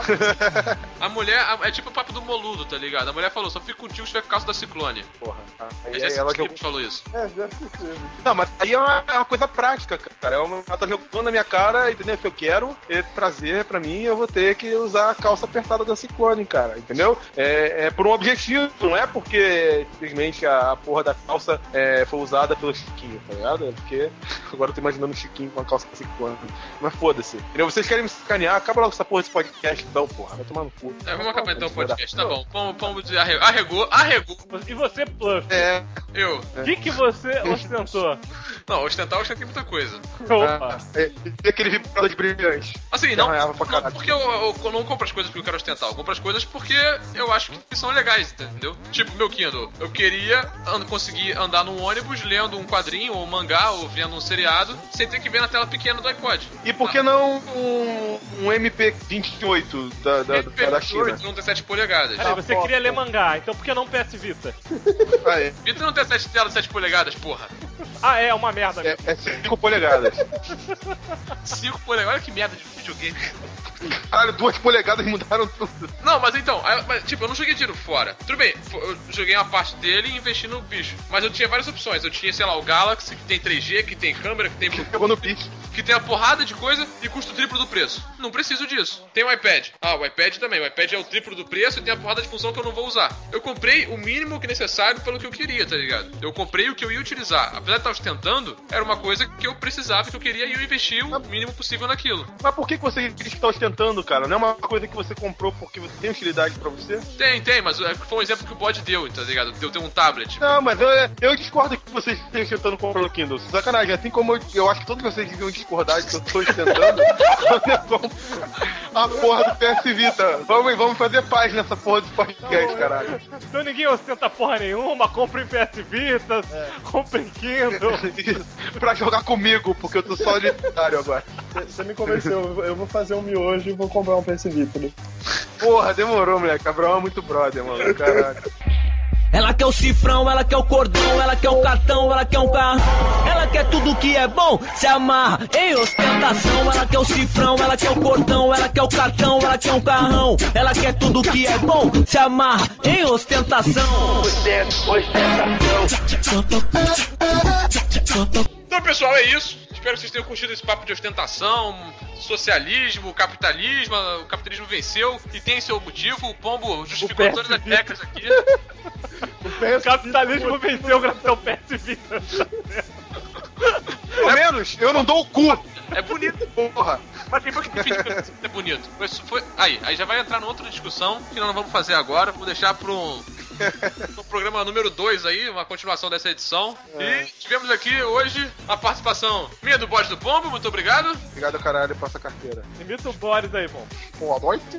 A mulher é tipo o papo do Moludo, tá ligado? A mulher falou, só fico contigo se tiver com calça da Ciclone. Porra. Aí Aí ela que falou isso. Já assisti. Não, mas aí é uma coisa prática, cara. Ela tá jogando na minha cara, entendeu? Se eu quero trazer pra mim, eu vou ter que usar a calça apertada da Ciclone, cara, entendeu? É por um objetivo, não é porque simplesmente a porra da calça foi usada pelo Chiquinho, tá ligado? É porque agora eu tô imaginando o Chiquinho com a calça da Ciclone. Mas foda-se. Entendeu? Vocês querem me sacanear? Acaba logo essa porra desse podcast, então, porra. Vai tomar no cu. Vamos acabar então o podcast, tá bom. Pombo arregou. E você, Pluff? Eu. O que você ostentou? Não, ostentei muita coisa. Opa. E aquele vibrador de brilhante? Assim, não pra caralho. porque eu não compro as coisas porque eu quero ostentar. Eu compro as coisas porque eu acho que são legais, entendeu? Tipo, meu Kindle. Eu queria conseguir andar num ônibus lendo um quadrinho, ou um mangá, ou vendo um seriado, sem ter que ver na tela pequena do iPod. E por que não um MP28 da China? Não tem 7 polegadas. Peraí, você queria ler mangá, então por que não PS Vita? Aí, Vita não tem tela de 7 polegadas, porra. Ah, é uma merda mesmo. é 5 polegadas. 5 polegadas, olha que merda de videogame. Caralho, 2 polegadas mudaram tudo. Não, mas então, tipo, eu não joguei tiro fora. Tudo bem, eu joguei uma parte dele e investi no bicho. Mas eu tinha várias opções. Eu tinha, sei lá, o Galaxy, que tem 3G, que tem câmera, que tem Pegou no pitch. que tem uma porrada de coisa e custa o triplo do preço. Não preciso disso. Tem o iPad. O iPad também. O iPad é o triplo do preço e tem a porrada de função que eu não vou usar. Eu comprei o mínimo que necessário pelo que eu queria, tá ligado? Eu comprei o que eu ia utilizar. Apesar de estar ostentando, era uma coisa que eu precisava, que eu queria e eu investi o mínimo possível naquilo. Mas por que você diz que tá ostentando, cara? Não é uma coisa que você comprou porque você tem utilidade pra você? Tem, mas foi um exemplo que o bode deu, tá ligado? Deu ter um tablet. Não, mas eu discordo que vocês estejam ostentando comprando o Kindle. Sacanagem, assim como eu acho que todos vocês deviam discordar de que eu tô ostentando quando eu compro a porra do PS Vita. Vamos fazer paz nessa porra do podcast, caralho. Então ninguém ostenta porra nenhuma, compra em PS Vita, compra em Kindle. Pra jogar comigo, porque eu tô solitário agora. Você me convenceu, eu vou fazer um miojo e vou comprar um PS Vita. Né? Porra, demorou, moleque. Abraão é muito brother, mano. Caralho. Ela quer o cifrão, ela quer o cordão, ela quer o cartão, ela quer um carro. Ela quer tudo que é bom, se amarra em ostentação. Ela quer o cifrão, ela quer o cordão, ela quer o cartão, ela quer um carrão. Ela quer tudo que é bom, se amarra em ostentação. Então, pessoal, é isso. Espero que vocês tenham curtido esse papo de ostentação, socialismo, capitalismo. O capitalismo venceu e tem seu motivo. O Pombo justificou todas as regras aqui. O capitalismo venceu graças ao PS Vita. Pelo menos, eu não dou o cu. É bonito. Porra. Mas quem foi que definiu que é bonito? Aí já vai entrar numa outra discussão que nós não vamos fazer agora. Vamos deixar pro programa número 2 aí, uma continuação dessa edição. E tivemos aqui hoje a participação minha do Bode do Pombo, muito obrigado. Obrigado, caralho, passa a carteira. Imita o Boris aí, bom. Boa noite.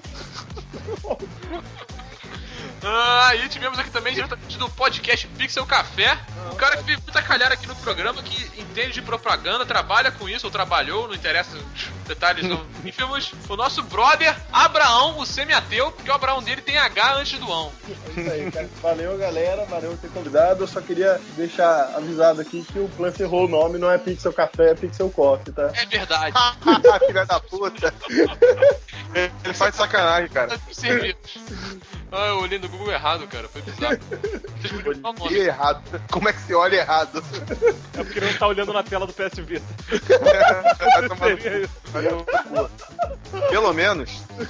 E tivemos aqui também diretamente do podcast Pixel Café, um cara que veio muita calhar aqui no programa, que entende de propaganda, trabalha com isso, ou trabalhou, não interessa os detalhes ínfimos. O nosso brother Abraão, o semi-ateu, porque o Abraão dele tem H antes do ão. É isso aí, cara. Valeu, galera, valeu por ter convidado. Eu só queria deixar avisado aqui que o Plump errou o nome, não é Pixel Café, é Pixel Coffee, tá? É verdade. Filha da puta. Ele faz sacanagem, cara. Eu olhei no Google errado, cara. Foi bizarro. Olhei errado. Como é que você olha errado? É porque não tá olhando na tela do PS Vita. Pelo menos.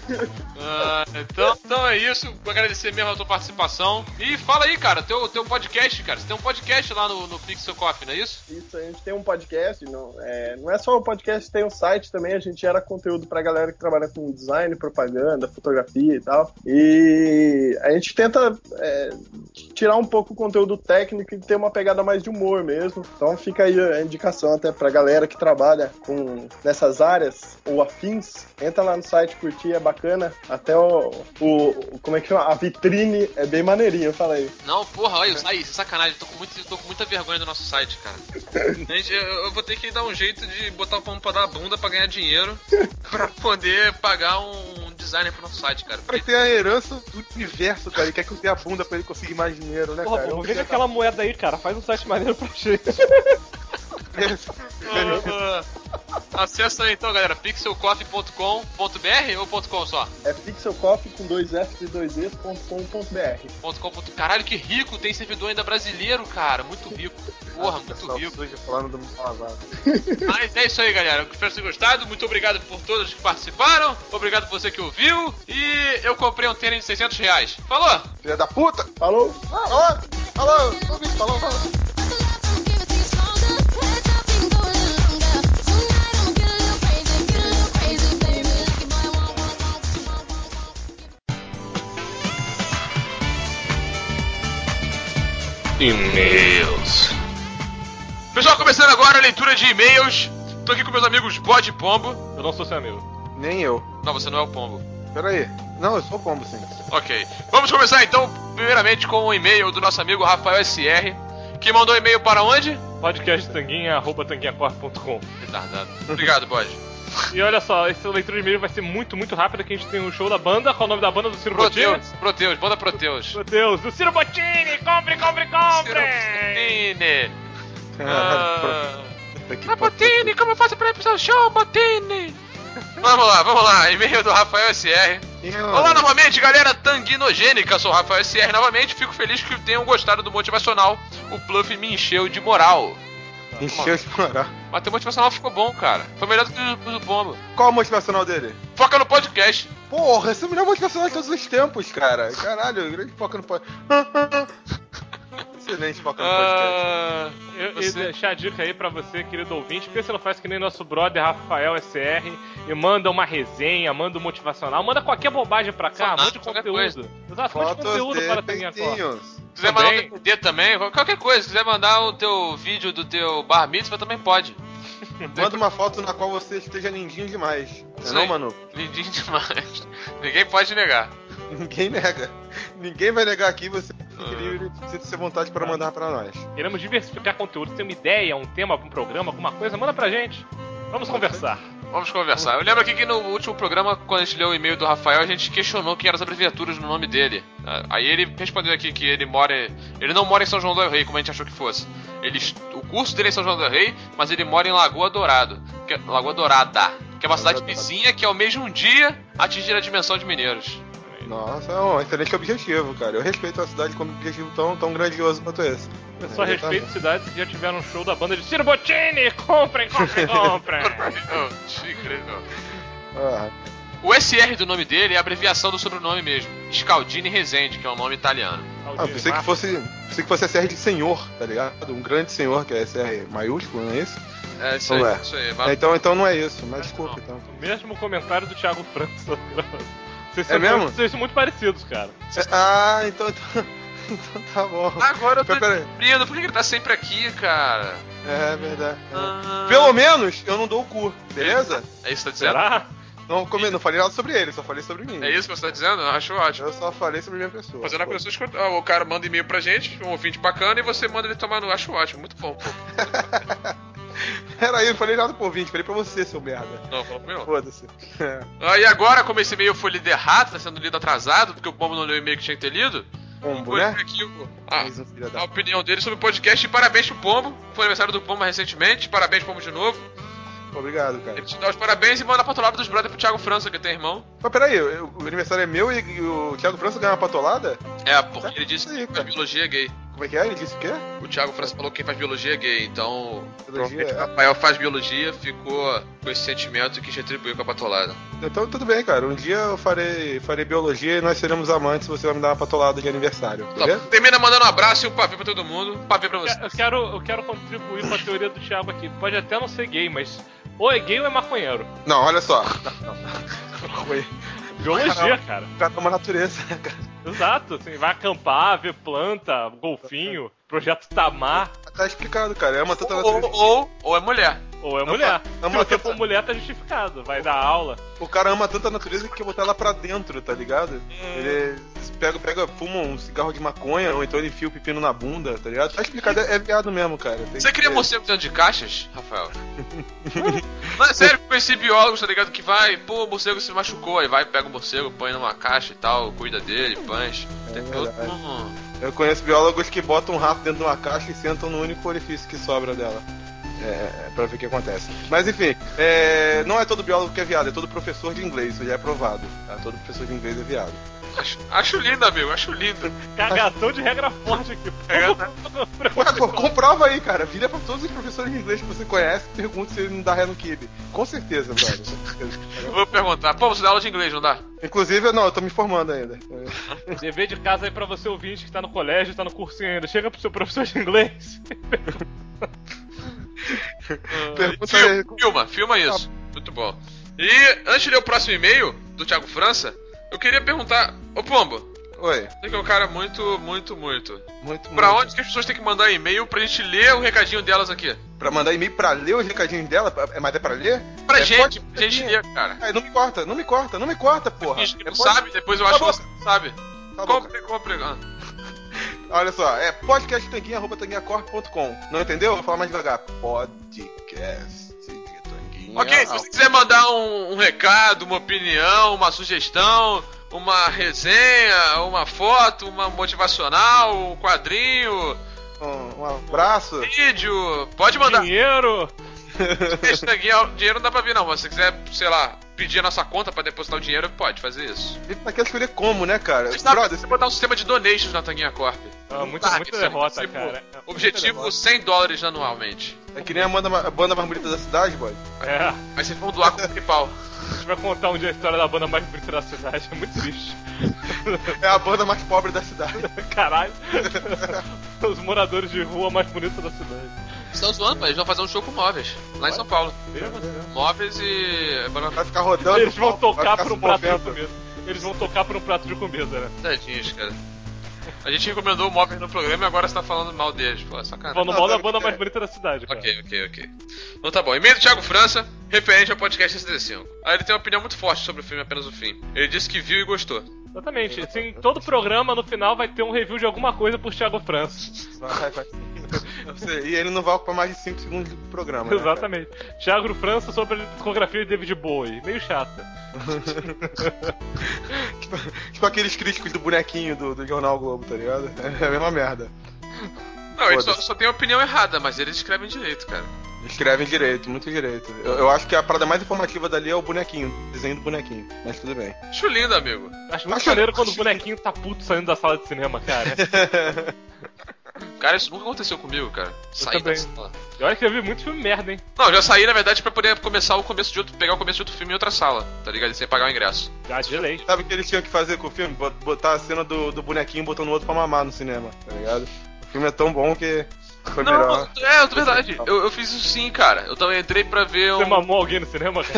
Então é isso. Vou agradecer mesmo a tua participação. E fala aí, cara, teu podcast, cara. Você tem um podcast lá no Pixel Coffee, não é isso? Isso, a gente tem um podcast. Não é só o podcast, tem um site também. A gente gera conteúdo pra galera que trabalha com design, propaganda, fotografia e tal. E a gente tenta tirar um pouco o conteúdo técnico e ter uma pegada mais de humor mesmo. Então fica aí a indicação até pra galera que trabalha nessas áreas ou afins. Entra lá no site, curtir, é bacana. Até como é que chama? A vitrine é bem maneirinha, fala aí. Não, porra, olha, aí, sacanagem, tô com muita vergonha do nosso site, cara. Eu vou ter que dar um jeito de botar o pão pra dar a bunda pra ganhar dinheiro pra poder pagar um designer pro nosso site, cara. Pra ter a herança do universo, cara. Ele quer que eu tenha a bunda pra ele conseguir mais dinheiro, né, porra, cara? Veja aquela moeda aí, cara. Faz um site maneiro pra gente. Acessa aí então, galera, pixelcoffee.com.br ou .com só? É pixelcoffee com 2 F's e 2 E's.com.br. Caralho, que rico, tem servidor ainda brasileiro, cara, muito rico. Porra, muito rico. Falando do lavado. Mas é isso aí, galera. Espero que tenham gostado. Muito obrigado por todos que participaram. Obrigado por você que ouviu. E eu comprei um tênis de R$600. Falou! Filha da puta! Falou! Falou! E-mails. Pessoal, começando agora a leitura de e-mails. Tô aqui com meus amigos Bode e Pombo. Eu não sou seu amigo. Nem eu. Não, você não é o Pombo. Pera aí. Não, eu sou o Pombo, sim. Ok. Vamos começar então, primeiramente, com o e-mail do nosso amigo Rafael SR, que mandou e-mail para onde? podcasttanguinha@tanguinhacorp.com. Retardado. Obrigado, Bode. E olha só, essa leitura de e-mail vai ser muito, muito rápida, que a gente tem um show da banda. Qual é o nome da banda do Ciro Bottini? Proteus, banda Proteus. Proteus, do Ciro Bottini! Compre! Ciro Bottini! Bottini, como eu faço pra ir pro seu show, Bottini? Vamos lá, e-mail do Rafael SR. Olá novamente, galera tanguinogênica, sou o Rafael SR novamente, fico feliz que tenham gostado do motivacional. O Pluff me encheu de moral. Encheu de moral. Mas teu motivacional ficou bom, cara. Foi melhor do que o do Pombo. Qual o motivacional dele? Foca no podcast. Porra, esse é o melhor motivacional de todos os tempos, cara. Caralho, grande foca no podcast. Excelente foca no podcast. Eu deixar a dica aí pra você, querido ouvinte, porque você não faz que nem nosso brother Rafael SR e manda uma resenha, manda um motivacional, manda qualquer bobagem pra cá, manda conteúdo. Exato, manda conteúdo para a Tanguinha Corp. Se quiser mandar um DVD também, qualquer coisa. Se quiser mandar o teu vídeo do teu bar mitzvah, também pode. Manda uma foto na qual você esteja lindinho demais. Isso Não, aí. Manu? Lindinho demais. Ninguém pode negar. Ninguém nega. Ninguém vai negar aqui, você fique livre, sinta-se à vontade para mandar pra nós. Queremos diversificar conteúdo. Se tem uma ideia, um tema, um programa, alguma coisa, manda pra gente. Vamos conversar. Vamos conversar. Eu lembro aqui que no último programa, quando a gente leu o e-mail do Rafael, a gente questionou quem eram as abreviaturas no nome dele. Aí ele respondeu aqui que ele não mora em São João do Rei, como a gente achou que fosse. O curso dele é em São João do Rei, mas ele mora em Lagoa Dourada, que é uma cidade vizinha que ao mesmo dia atingir a dimensão de Mineiros. Nossa, é um excelente objetivo, cara. Eu respeito a cidade como objetivo tão grandioso quanto esse. Eu só respeito cidades que já tiveram um show da banda de Ciro Bottini. Comprem. Ah, O SR do nome dele é a abreviação do sobrenome mesmo, Scaldini Rezende, que é um nome italiano. pensei que fosse SR de senhor, tá ligado? Um grande senhor, que é SR maiúsculo, não é isso? É isso Não aí, é. isso aí. Então não é isso, mas desculpa, então. O mesmo comentário do Thiago França. Vocês são muito parecidos, cara. Então tá bom. Agora eu tô Peraí. descobrindo, por que ele tá sempre aqui, cara? É verdade. Pelo menos eu não dou o cu, beleza? É isso que tá dizendo? Será? Não falei nada sobre ele, só falei sobre mim. É isso que você tá dizendo? Eu acho ótimo. Eu só falei sobre minha pessoa. Fazendo a pessoa escutar. O cara manda e-mail pra gente, um ouvinte bacana, e você manda ele tomar no. Acho ótimo, muito bom, pô. Peraí, eu não falei nada pro ouvinte, falei pra você, seu merda. Não, falou pra mim não. Foda-se. E agora, como esse e-mail foi lido errado, tá sendo lido atrasado, porque o Pombo não leu o e-mail que tinha que ter lido, Pombo, vou né? ler aqui Mais um filho da- a opinião dele sobre o podcast. E parabéns pro Pombo, foi aniversário do Pombo recentemente, parabéns, Pombo, de novo. Obrigado, cara. Ele te dá os parabéns e manda a patolada dos brothers pro Thiago França, que tem irmão. Mas peraí, o aniversário é meu e o Thiago França ganha uma patolada? É, porque ele disse Isso aí, que faz cara. biologia é gay. Como é que é? Ele disse o quê? O Thiago França falou que quem faz biologia é gay, então provavelmente é. o Rafael faz biologia, ficou com esse sentimento e quis retribuir com a patolada. Então tudo bem, cara. Um dia eu farei biologia e nós seremos amantes. Você vai me dar uma patolada de aniversário, Tá, beleza? termina mandando um abraço e um pavê pra todo mundo. Um pavê pra você. Eu quero contribuir com a teoria do Thiago aqui. Pode até não ser gay, mas ou é gay ou é maconheiro. Não, olha só. Biologia, cara. Pra tomar natureza, né, cara? Exato, assim, vai acampar, ver planta, golfinho, projeto Tamar, Tá explicado, cara. É uma tanta natureza. Ou é mulher. ou é mulher. ama Se você tanta- for mulher, tá justificado, vai dar aula. O cara ama tanta natureza que quer botar ela pra dentro, tá ligado? Ele fuma um cigarro de maconha, ou então ele enfia o pepino na bunda, tá ligado? Tá explicado, é viado mesmo, cara. Tem Você que- cria morcego dentro de caixas, Rafael? Não, é sério, conheci biólogos, tá ligado? Que vai, pô, o morcego se machucou, aí vai, pega o morcego, põe numa caixa e tal, cuida dele, pancha. Tem todo verdade. um- Eu conheço biólogos que botam um rato dentro de uma caixa e sentam no único orifício que sobra dela. Pra ver o que acontece. Mas enfim, não é todo biólogo que é viado, é todo professor de inglês, isso já é provado. Tá? Todo professor de inglês é viado. Acho lindo, amigo, acho lindo. Cagação de regra forte aqui. Ué, pô, comprova aí, cara. Vira pra todos os professores de inglês que você conhece e pergunta se ele não dá ré no kibe. Com certeza, brother. Com certeza. Eu vou perguntar, pô, você dá aula de inglês, não dá? Inclusive, não, eu tô me formando ainda. Dever de casa aí pra você ouvinte que tá no colégio, tá no cursinho ainda. Chega pro seu professor de inglês. Pergunta aí. Filma isso. Muito bom. E antes de ler o próximo e-mail do Thiago França, eu queria perguntar, ô Pombo, Oi. você que é um cara muito. Pra muito. onde que as pessoas têm que mandar e-mail pra gente ler o recadinho delas aqui? Pra mandar e-mail pra ler os recadinhos dela? Mas é pra ler? Pra É, gente, pode- pra gente ler, cara. Não me corta, porra. Finge que não pode- sabe, depois eu acho que Cala a você não sabe. Cala a boca. Compre. Olha só, é podcasttanguinha.tanguinhacorp.com. Não entendeu? Vou falar mais devagar. Podcast de tanguinha. Ok, se você quiser mandar um recado, uma opinião, uma sugestão, uma resenha, uma foto, uma motivacional, um quadrinho, Um abraço. vídeo, pode mandar. Dinheiro. Esse tanguinha, dinheiro não dá pra vir não, mas se você quiser, sei lá, pedir a nossa conta pra depositar o dinheiro, pode fazer isso. Ele não quer escolher como, né, cara? Mas dá pra Brother, você botar um sistema de donations na Tanguinha Corp. Muita derrota, tipo, cara. Objetivo $100 anualmente. é que nem a banda mais bonita da cidade, boy. É, Aí vocês vão doar com o PayPal. a gente vai contar um dia a história da banda mais bonita da cidade. É muito triste. É a banda mais pobre da cidade. Caralho. Os moradores de rua mais bonitos da cidade. Estão zoando, pai. Eles vão fazer um show com móveis, lá em São Paulo. Veja você. Móveis e. Vai ficar rodando. Eles vão vai tocar ficar por um se prato de movendo. comida. Eles vão tocar por um prato de comida, né? Tadinhos, cara. A gente recomendou o Mover no programa e agora você tá falando mal deles. Pô, é sacanagem. Falando mal da banda mais bonita da cidade, cara. Ok. Então tá bom. E-mail do Thiago França, referente ao podcast 65. Aí ele tem uma opinião muito forte sobre o filme Apenas o Fim. Ele disse que viu e gostou. Exatamente. Assim, todo programa, no final, vai ter um review de alguma coisa por Thiago França. Vai. E ele não vai ocupar mais de 5 segundos do programa, né, Exatamente. Thiago França sobre a discografia de David Bowie. Meio chata. Tipo aqueles críticos do bonequinho do Jornal Globo, tá ligado? É a mesma merda. Não, ele só tem a opinião errada, mas eles escrevem direito, cara. Escrevem direito, muito direito. Eu acho que a parada mais informativa dali é o bonequinho, o desenho do bonequinho. Mas tudo bem. Acho lindo, amigo. Acho muito maneiro quando o bonequinho tá puto saindo da sala de cinema, cara. Cara, isso nunca aconteceu comigo, cara. Sair da sala. Eu acho que eu vi muito filme merda, hein? Não, eu já saí, na verdade, pra poder começar o começo de outro, pegar o começo de outro filme em outra sala, tá ligado? Sem pagar o ingresso. Já de lei. Sabe o que eles tinham que fazer com o filme? Botar a cena do bonequinho botando o outro pra mamar no cinema, tá ligado? O filme é tão bom que foi melhor. É verdade. Eu fiz isso sim, cara. Eu também entrei pra ver Você mamou alguém no cinema, cara?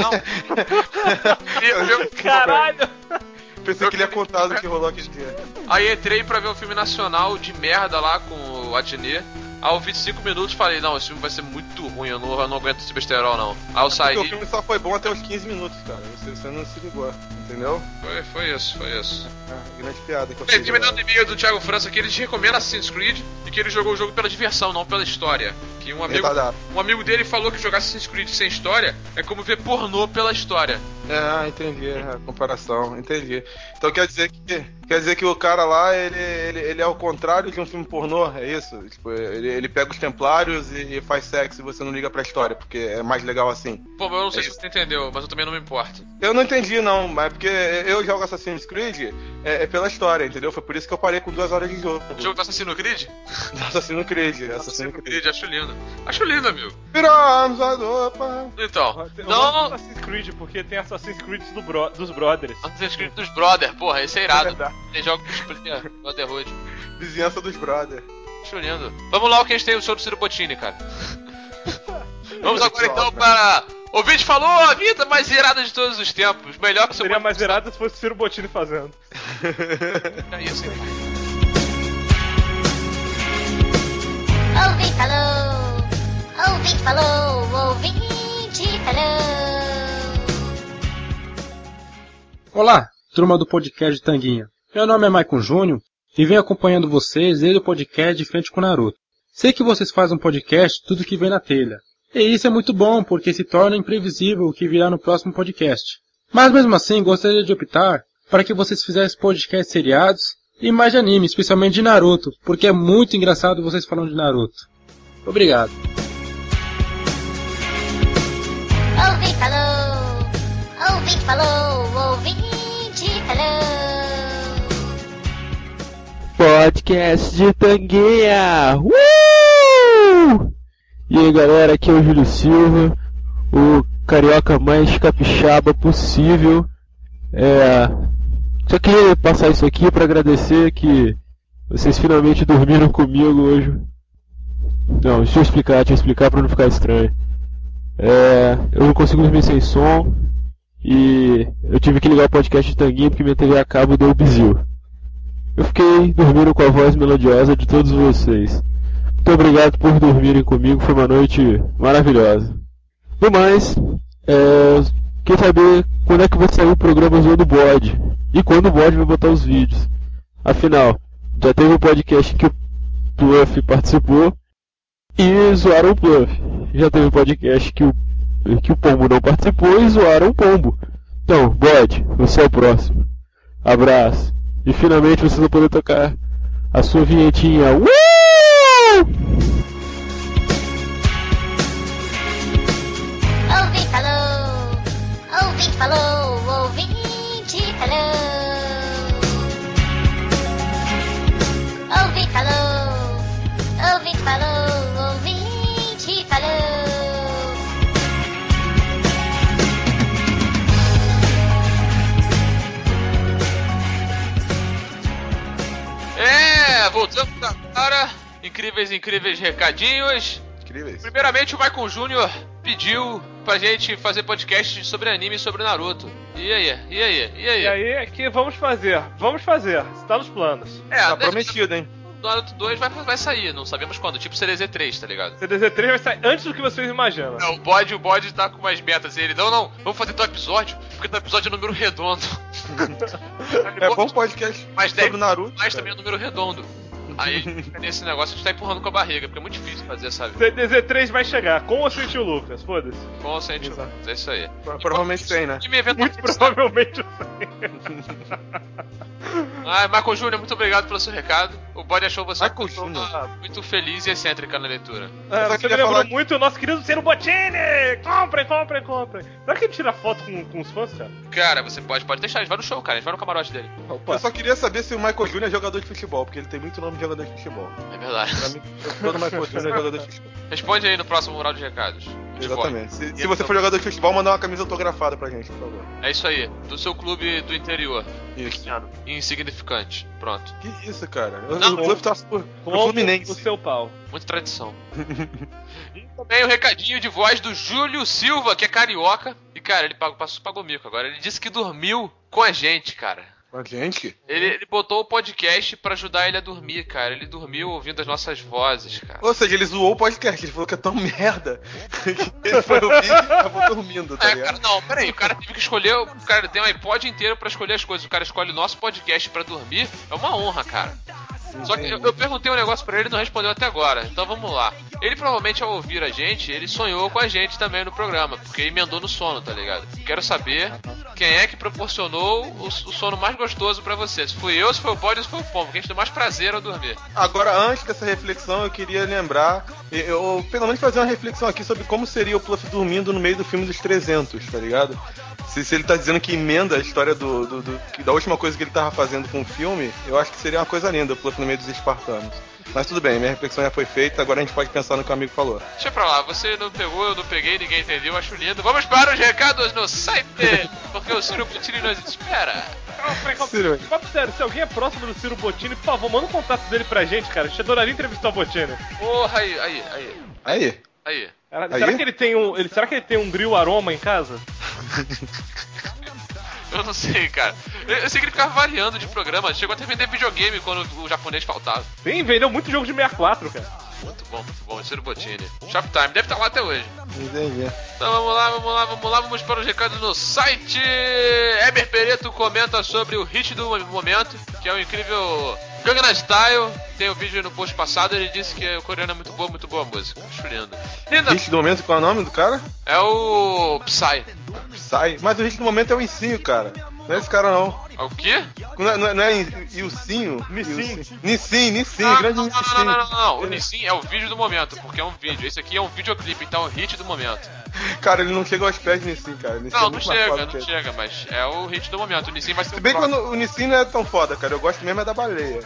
Não. Caralho! Pensei que ele ia contar do que rolou aquele dia. Aí entrei pra ver um filme nacional de merda lá com o Adnet. Aí eu vi 5 minutos e falei, não, esse filme vai ser muito ruim, eu não aguento esse besterol, não. Aí eu saí. Porque o filme só foi bom até os 15 minutos, cara. Você não se ligou, entendeu? Foi isso. Grande piada que eu Ele fiz. tinha me dado e-mail do Thiago França que ele te recomenda Assassin's Creed e que ele jogou o jogo pela diversão, não pela história. Que um amigo dele falou que jogar Assassin's Creed sem história é como ver pornô pela história. Entendi a comparação, entendi. Então quer dizer que o cara lá, ele é o contrário de um filme pornô, é isso? Tipo, ele pega os templários e faz sexo e você não liga pra história, porque é mais legal assim. Pô, mas eu não sei se você entendeu, mas eu também não me importo. Eu não entendi não, mas porque eu jogo Assassin's Creed pela história, entendeu? Foi por isso que eu parei com 2 horas de jogo. O jogo do Assassin's Creed? Assassin's Creed. Acho lindo, amigo. Viramos a dopa. Então, não Assassin's Creed, porque tem Assassin's Creed dos Brothers. Assassin's Creed dos Brothers, porra, esse é irado. Tem jogos de Brotherhood. Vizinhança dos Brothers. Acho lindo. Vamos lá, o que a gente tem o show do Ciro Bottini, cara. Vamos agora então para... O vídeo falou a vida mais irada de todos os tempos. Melhor que o seu... Seria mais irada se fosse o Ciro Bottini fazendo. É isso aí. Ouvinte falou, ouvinte falou, ouvinte falou. Olá, turma do podcast Tanguinha. Meu nome é Maicon Júnior e venho acompanhando vocês desde o podcast de Frente com Naruto. Sei que vocês fazem um podcast tudo que vem na telha. E isso é muito bom, porque se torna imprevisível o que virá no próximo podcast. Mas mesmo assim, gostaria de optar para que vocês fizessem podcasts seriados e mais de anime, especialmente de Naruto, porque é muito engraçado vocês falando de Naruto. Obrigado. Ouvinte falou, ouvinte falou, ouvinte falou. Podcast de Tanguinha! E aí galera, aqui é o Júlio Silva, o carioca mais capixaba possível. Só queria passar isso aqui para agradecer que vocês finalmente dormiram comigo hoje. Não, deixa eu explicar para não ficar estranho. Eu não consigo dormir sem som e eu tive que ligar o podcast de Tanguinha porque minha TV a cabo deu bizil. Eu fiquei dormindo com a voz melodiosa de todos vocês. Muito obrigado por dormirem comigo, foi uma noite maravilhosa. No mais, quer saber quando é que vai sair o programa Zoando o Bode e quando o Bode vai botar os vídeos. Afinal, já teve um podcast que o Pluff participou e zoaram o Pluff. Já teve um podcast que o Pombo não participou e zoaram o Pombo. Então, Bode, você é o próximo. Abraço. E finalmente vocês vão poder tocar a sua vinhetinha. Ouvinte falou, ouvinte falou, ouvinte falou. Ouvinte falou, ouvinte falou, ouvinte falou. Voltando agora, incríveis recadinhos. Incríveis. Primeiramente, o Maicon Júnior pediu pra gente fazer podcast sobre anime e sobre Naruto. E aí? E aí é que vamos fazer. Está nos planos. Tá prometido, hein? Naruto 2 vai sair, não sabemos quando. Tipo CDZ 3, tá ligado? CDZ 3 vai sair antes do que vocês imaginam. O bode tá com umas metas. E ele, não, vamos fazer teu episódio, porque teu episódio é número redondo. É bom podcast mas sobre Naruto. Mas também é número redondo. Aí, nesse negócio, a gente tá empurrando com a barriga, porque é muito difícil fazer, sabe? CDZ 3 vai chegar, com ou sem tio Lucas, foda-se. Com ou sem tio Lucas, é isso aí. Provavelmente sem, né? Muito provavelmente sem. Michael Júnior, muito obrigado pelo seu recado. O Bode achou você muito feliz e excêntrica na leitura. Você me lembrou muito o nosso querido Ciro Bottini! Comprem! Será que ele tira foto com os fãs, cara? Cara, você pode deixar, a gente vai no show, cara, a gente vai no camarote dele. Opa. Eu só queria saber se o Michael Júnior é jogador de futebol, porque ele tem muito nome de jogador de futebol. É verdade. Pra mim, todo Michael Júnior é jogador de futebol. Responde aí no próximo mural de recados. Exatamente. Se você for jogador de futebol, manda uma camisa autografada pra gente, por favor. É isso aí, do seu clube do interior. Isso. Insignificante. Pronto. Que isso, cara? O clube torce pro Fluminense. O seu pau. Muita tradição. E também o recadinho de voz do Júlio Silva, que é carioca. E, cara, ele pagou mico agora. Ele disse que dormiu com a gente, cara. Com a gente? Ele botou o podcast pra ajudar ele a dormir, cara. Ele dormiu ouvindo as nossas vozes, cara. Ou seja, ele zoou o podcast. Ele falou que é tão merda que ele foi ouvir e acabou dormindo, tá ligado? Cara, não, peraí. O cara teve que escolher... O cara tem um iPod inteiro pra escolher as coisas. O cara escolhe o nosso podcast pra dormir. É uma honra, cara. Só que eu perguntei um negócio pra ele e não respondeu até agora. Então vamos lá. Ele provavelmente, ao ouvir a gente, ele sonhou com a gente também no programa, porque emendou no sono, tá ligado? Quero saber quem é que proporcionou o sono mais gostoso pra você. Se fui eu, se foi o Bode ou se foi o Pombo. Quem te deu mais prazer ao dormir. Agora, antes dessa reflexão, eu queria lembrar, eu pelo menos fazer uma reflexão aqui sobre como seria o Pluff dormindo no meio do filme dos 300, tá ligado? Se ele tá dizendo que emenda a história da última coisa que ele tava fazendo com o filme, eu acho que seria uma coisa linda o Pluff no meio dos espartanos. Mas tudo bem, minha reflexão já foi feita, agora a gente pode pensar no que o amigo falou. Deixa pra lá, você não pegou, eu não peguei, ninguém entendeu, acho lindo. Vamos para os recados no site, porque o Ciro Bottini nos espera. Ciro, papo sério, se alguém é próximo do Ciro Bottini, por favor, manda o contato dele pra gente, cara. A gente adoraria entrevistar o Bottini. Porra, aí. Será que ele tem um drill aroma em casa? Eu não sei, cara. Eu sei que ele ficava variando de programa. Chegou até a vender videogame quando o japonês faltava. Sim, vendeu muito jogo de 64, cara. Muito bom. Ciro Bottini. Shoptime, deve estar lá até hoje. Entendi. Então vamos para os recados no site. Heber Pereto comenta sobre o hit do momento, que é o incrível Gangnam Style. Tem o vídeo no post passado, ele disse que o coreano é muito boa a música. Acho lindo. Hit do momento, qual é o nome do cara? É o Psy. Mas o hit do momento é o Incinho, cara. Não é esse cara, não. O quê? Não é Ilcinho? Nissin, grande Nissin. Não. O Nissin é o vídeo do momento, porque é um vídeo. Esse aqui é um videoclipe, então é o hit do momento. Cara, ele não chega aos pés do Nissin, cara. Não chega, mas é o hit do momento. O Nissin vai ser Se bem que o Nissin não é tão foda, cara. Eu gosto mesmo é da baleia.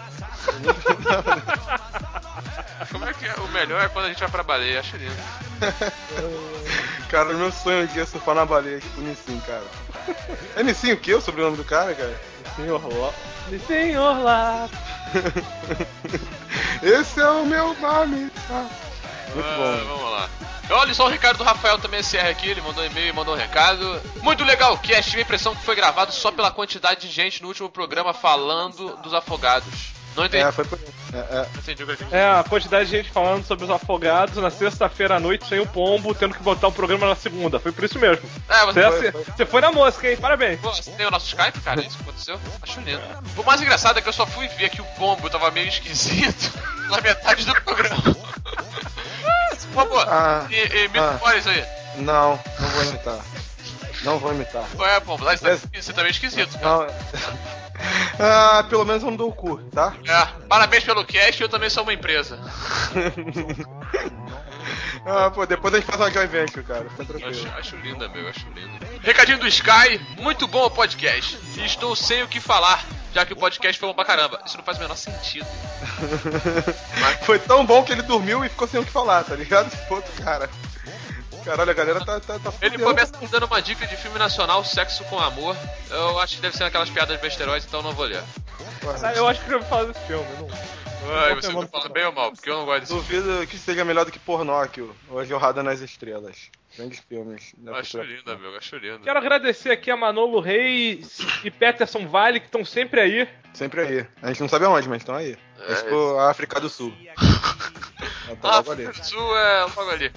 Como é que é? O melhor é quando a gente vai pra baleia, acho lindo. Cara, o meu sonho aqui é surfar na baleia, tipo Nissin, cara. É Nissin o quê? O sobrenome do cara, cara? Nissin Orlap. Esse é o meu nome, tá? Muito bom. Vamos lá. Olha só o recado do Rafael também SR aqui, ele mandou um e-mail e mandou um recado. Muito legal o cast, tive a impressão que foi gravado só pela quantidade de gente no último programa falando dos afogados. Não entendi. Foi por... Entendi o que eu entendi. A quantidade de gente falando sobre os afogados na sexta-feira à noite sem o Pombo, tendo que botar o programa na segunda. Foi por isso mesmo. Você foi na mosca, hein? Parabéns. Pô, você tem o nosso Skype, cara? Isso que aconteceu? Acho lindo. O mais engraçado é que eu só fui ver que o Pombo tava meio esquisito na metade do programa. Por favor, imita isso aí. Não vou imitar. Ué, Pombo, você tá meio esquisito, cara. Pelo menos eu não dou o cu, tá? Parabéns pelo cast, eu também sou uma empresa. Depois a gente faz uma joint venture, cara. Fica tranquilo. Acho lindo, amigo, acho lindo. Recadinho do Sky, muito bom o podcast. E estou sem o que falar, já que o podcast foi bom pra caramba. Isso não faz o menor sentido. Foi tão bom que ele dormiu e ficou sem o que falar, tá ligado? Outro cara. Caralho, a galera tá Ele começa dando uma dica de filme nacional, Sexo com Amor. Eu acho que deve ser aquelas piadas besteróis, então não vou ler. Eu acho que eu já vou falar desse filme, Você vai falar bem ou mal, porque eu não gosto desse filme. Duvido que seja melhor do que Pornóquio ou A Jorrada nas Estrelas. Grandes filmes. Acho lindo, amigo, acho lindo. Quero agradecer aqui a Manolo Reis e Peterson Vale, que estão sempre aí. Sempre aí. A gente não sabe aonde, mas estão aí. É tipo a África do Sul. Tá logo ali. África do Sul é logo ali.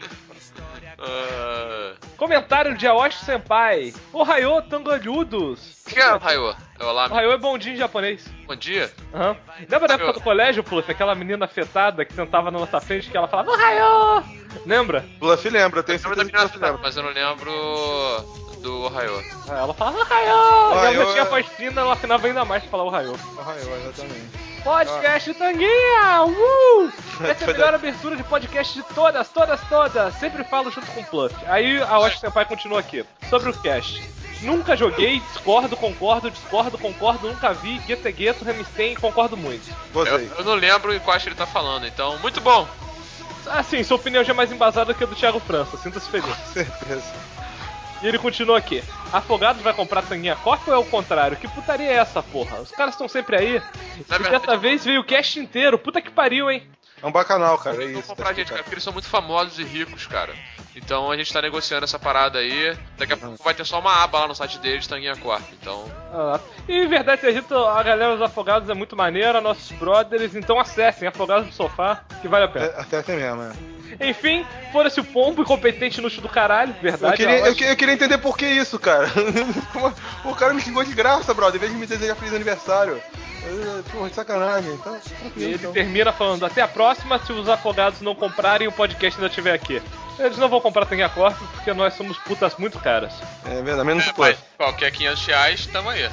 Comentário de Aoshi Senpai. Ohayou, Tangalhudos. O que é o Raiô? É o Olá, Ohayou é bom dia em japonês. bom dia. Aham. Lembra da época do colégio, Pluff? Aquela menina afetada que sentava na nossa frente que ela falava Ohayou! Lembra? Bluff lembra, eu tenho Eu lembro da certeza que menina Bluff lembra. mas eu não lembro do Ohayô. Aí ela falava Ohayou! E ela Ohayou já tinha é- voz fina, ela afinava ainda mais pra falar Ohayou. Exatamente. Podcast Tanguinha! Essa é a melhor abertura de podcast de todas. Sempre falo junto com o Pluff. Aí a Aoshi Senpai continua aqui. Sobre o cast. Nunca joguei, discordo, concordo, nunca vi, Gueto, Ramstein, concordo muito. Gostei. Eu não lembro em qual ele tá falando, então, muito bom. Assim, sua opinião já é mais embasada que a do Thiago França, sinta-se feliz. Certeza. E ele continua aqui. Afogados vai comprar Tanguinha Corp ou é o contrário? Que putaria é essa, porra? Os caras estão sempre aí. Na E verdade- dessa vez veio o cast inteiro. Puta que pariu, hein? É um bacanal, cara. É Vou isso. comprar a gente, cara, porque eles são muito famosos e ricos, cara. Então a gente tá negociando essa parada aí. Daqui a pouco vai ter só uma aba lá no site deles, Tanguinha Corp. Então. E verdade seja dito, a galera dos Afogados é muito maneira, nossos brothers, então acessem Afogados do Sofá, que vale a pena. Até assim mesmo, é. Enfim, fora-se o pombo incompetente inútil do caralho, verdade. Eu queria entender por que isso, cara. O cara me xingou de graça, brother, em vez de me desejar feliz aniversário. Porra, de sacanagem. Tá tranquilo, Ele então. termina falando, até a próxima, se os Afogados não comprarem, o podcast ainda estiver aqui. Eles não vão comprar Tanguinha Corp, porque nós somos putas muito caras. É verdade, menos É, do mas qualquer R$500, tamo aí.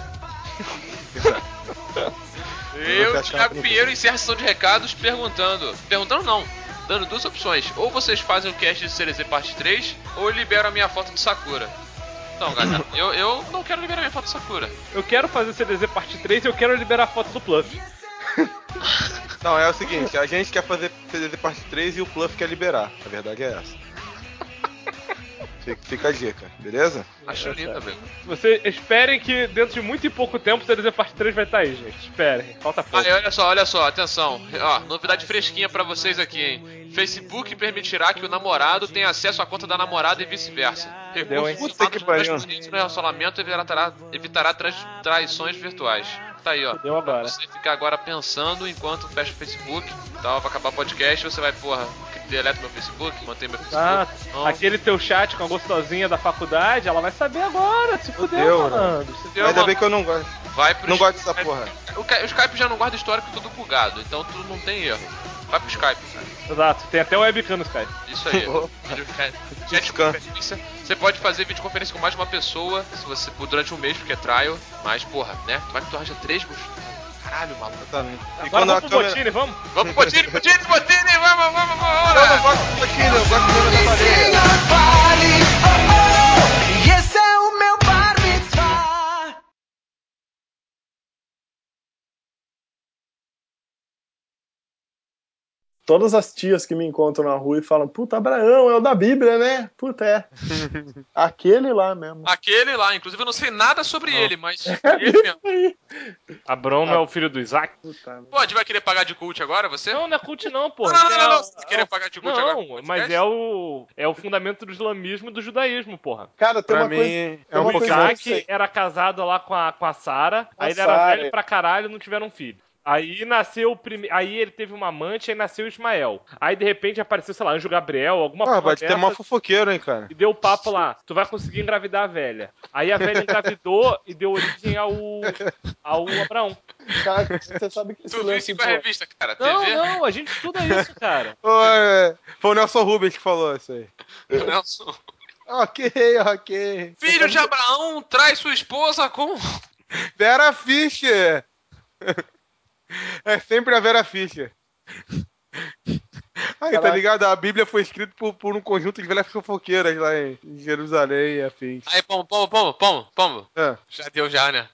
Eu, Thiago Pinheiro, encerro a sessão de recados perguntando. Perguntando não, dando duas opções. Ou vocês fazem o cast de CLZ parte 3, ou eu libero a minha foto de Sakura. Então, galera, eu não quero liberar minha foto de Sakura. Eu quero fazer CDZ parte 3 e eu quero liberar a foto do Pluff. Não, é o seguinte, a gente quer fazer CDZ parte 3 e o Pluff quer liberar. A verdade é essa. Fica a dica, beleza? Acho lindo, amigo. Vocês esperem que dentro de muito e pouco tempo o CDZ parte 3 vai estar aí, gente. Esperem, falta pouco. Aí, olha só, atenção. Ó, novidade fresquinha pra vocês aqui, hein? Facebook permitirá que o namorado tenha acesso à conta da namorada e vice-versa. Deu, hein? Puta que pariu. No relacionamento evitará traições virtuais. Tá aí, ó. Deu agora. Você fica agora pensando enquanto fecha o Facebook. Então, vai acabar o podcast, você vai, porra, deleta meu Facebook, mantém meu Facebook. Ah, Não. aquele teu chat com a gostosinha da faculdade, ela vai saber agora, se Fudeu, fudeu, né? malandro. Deu, Ainda mano. bem que eu não gosto. Vai pro Não gosto dessa Skype. porra. O Skype já não guarda histórico tudo bugado, então tudo não tem erro. Vai pro Skype, cara. Exato, tem até o webcam no Skype. Isso aí. Oh. Videoconferência. Você pode fazer videoconferência com mais de uma pessoa se você durante um mês, porque é trial. Mas, porra, né? Tu vai que tu arranja 3 gostosos. Caralho, maluco. Exatamente. E Agora quando a vamos pro câmera... Botini, vamos? Vamos pro Botini, vamos! Eu não gosto disso aqui, eu gosto de ver na baleia. Esse é o meu bar mitzvah. Todas as tias que me encontram na rua e falam, puta, Abraão, é o da Bíblia, né? Puta, é. Aquele lá mesmo. Aquele lá, inclusive eu não sei nada sobre ele, mas ele mesmo. Aí. Abrão não é o filho do Isaac? Puta, Pô, a gente vai querer pagar de cult agora, você? Não, não é cult não, porra. Não. Você querer pagar de cult agora? Não, mas é o fundamento do islamismo e do judaísmo, porra. Cara, tem Pra uma mim, coisa. é tem um uma O coisa que eu não Isaac sei. era casado lá com a Sara, aí ele Sara, era velho é. pra caralho e não tiveram filho. Aí nasceu o primeiro. Aí ele teve uma amante, aí nasceu Ismael. Aí de repente apareceu, sei lá, Anjo Gabriel, alguma Ah, porra vai ter dessa, mó fofoqueiro, hein, cara. e deu o papo lá. Tu vai conseguir engravidar a velha. Aí a velha engravidou e deu origem ao Abraão. Cara, você sabe que esse Tu viu lance. isso com a revista, cara? Não, TV? não, a gente estuda isso, cara. Foi o Nelson Rubens que falou isso aí. Nelson. Ok. Filho de Abraão traz sua esposa com... Vera Fischer. É sempre a Vera Fischer. Aí, tá Caraca. ligado? A Bíblia foi escrita por um conjunto de velhas fofoqueiras lá em Jerusalém e afins. Aí, pombo. É. Já deu já, né?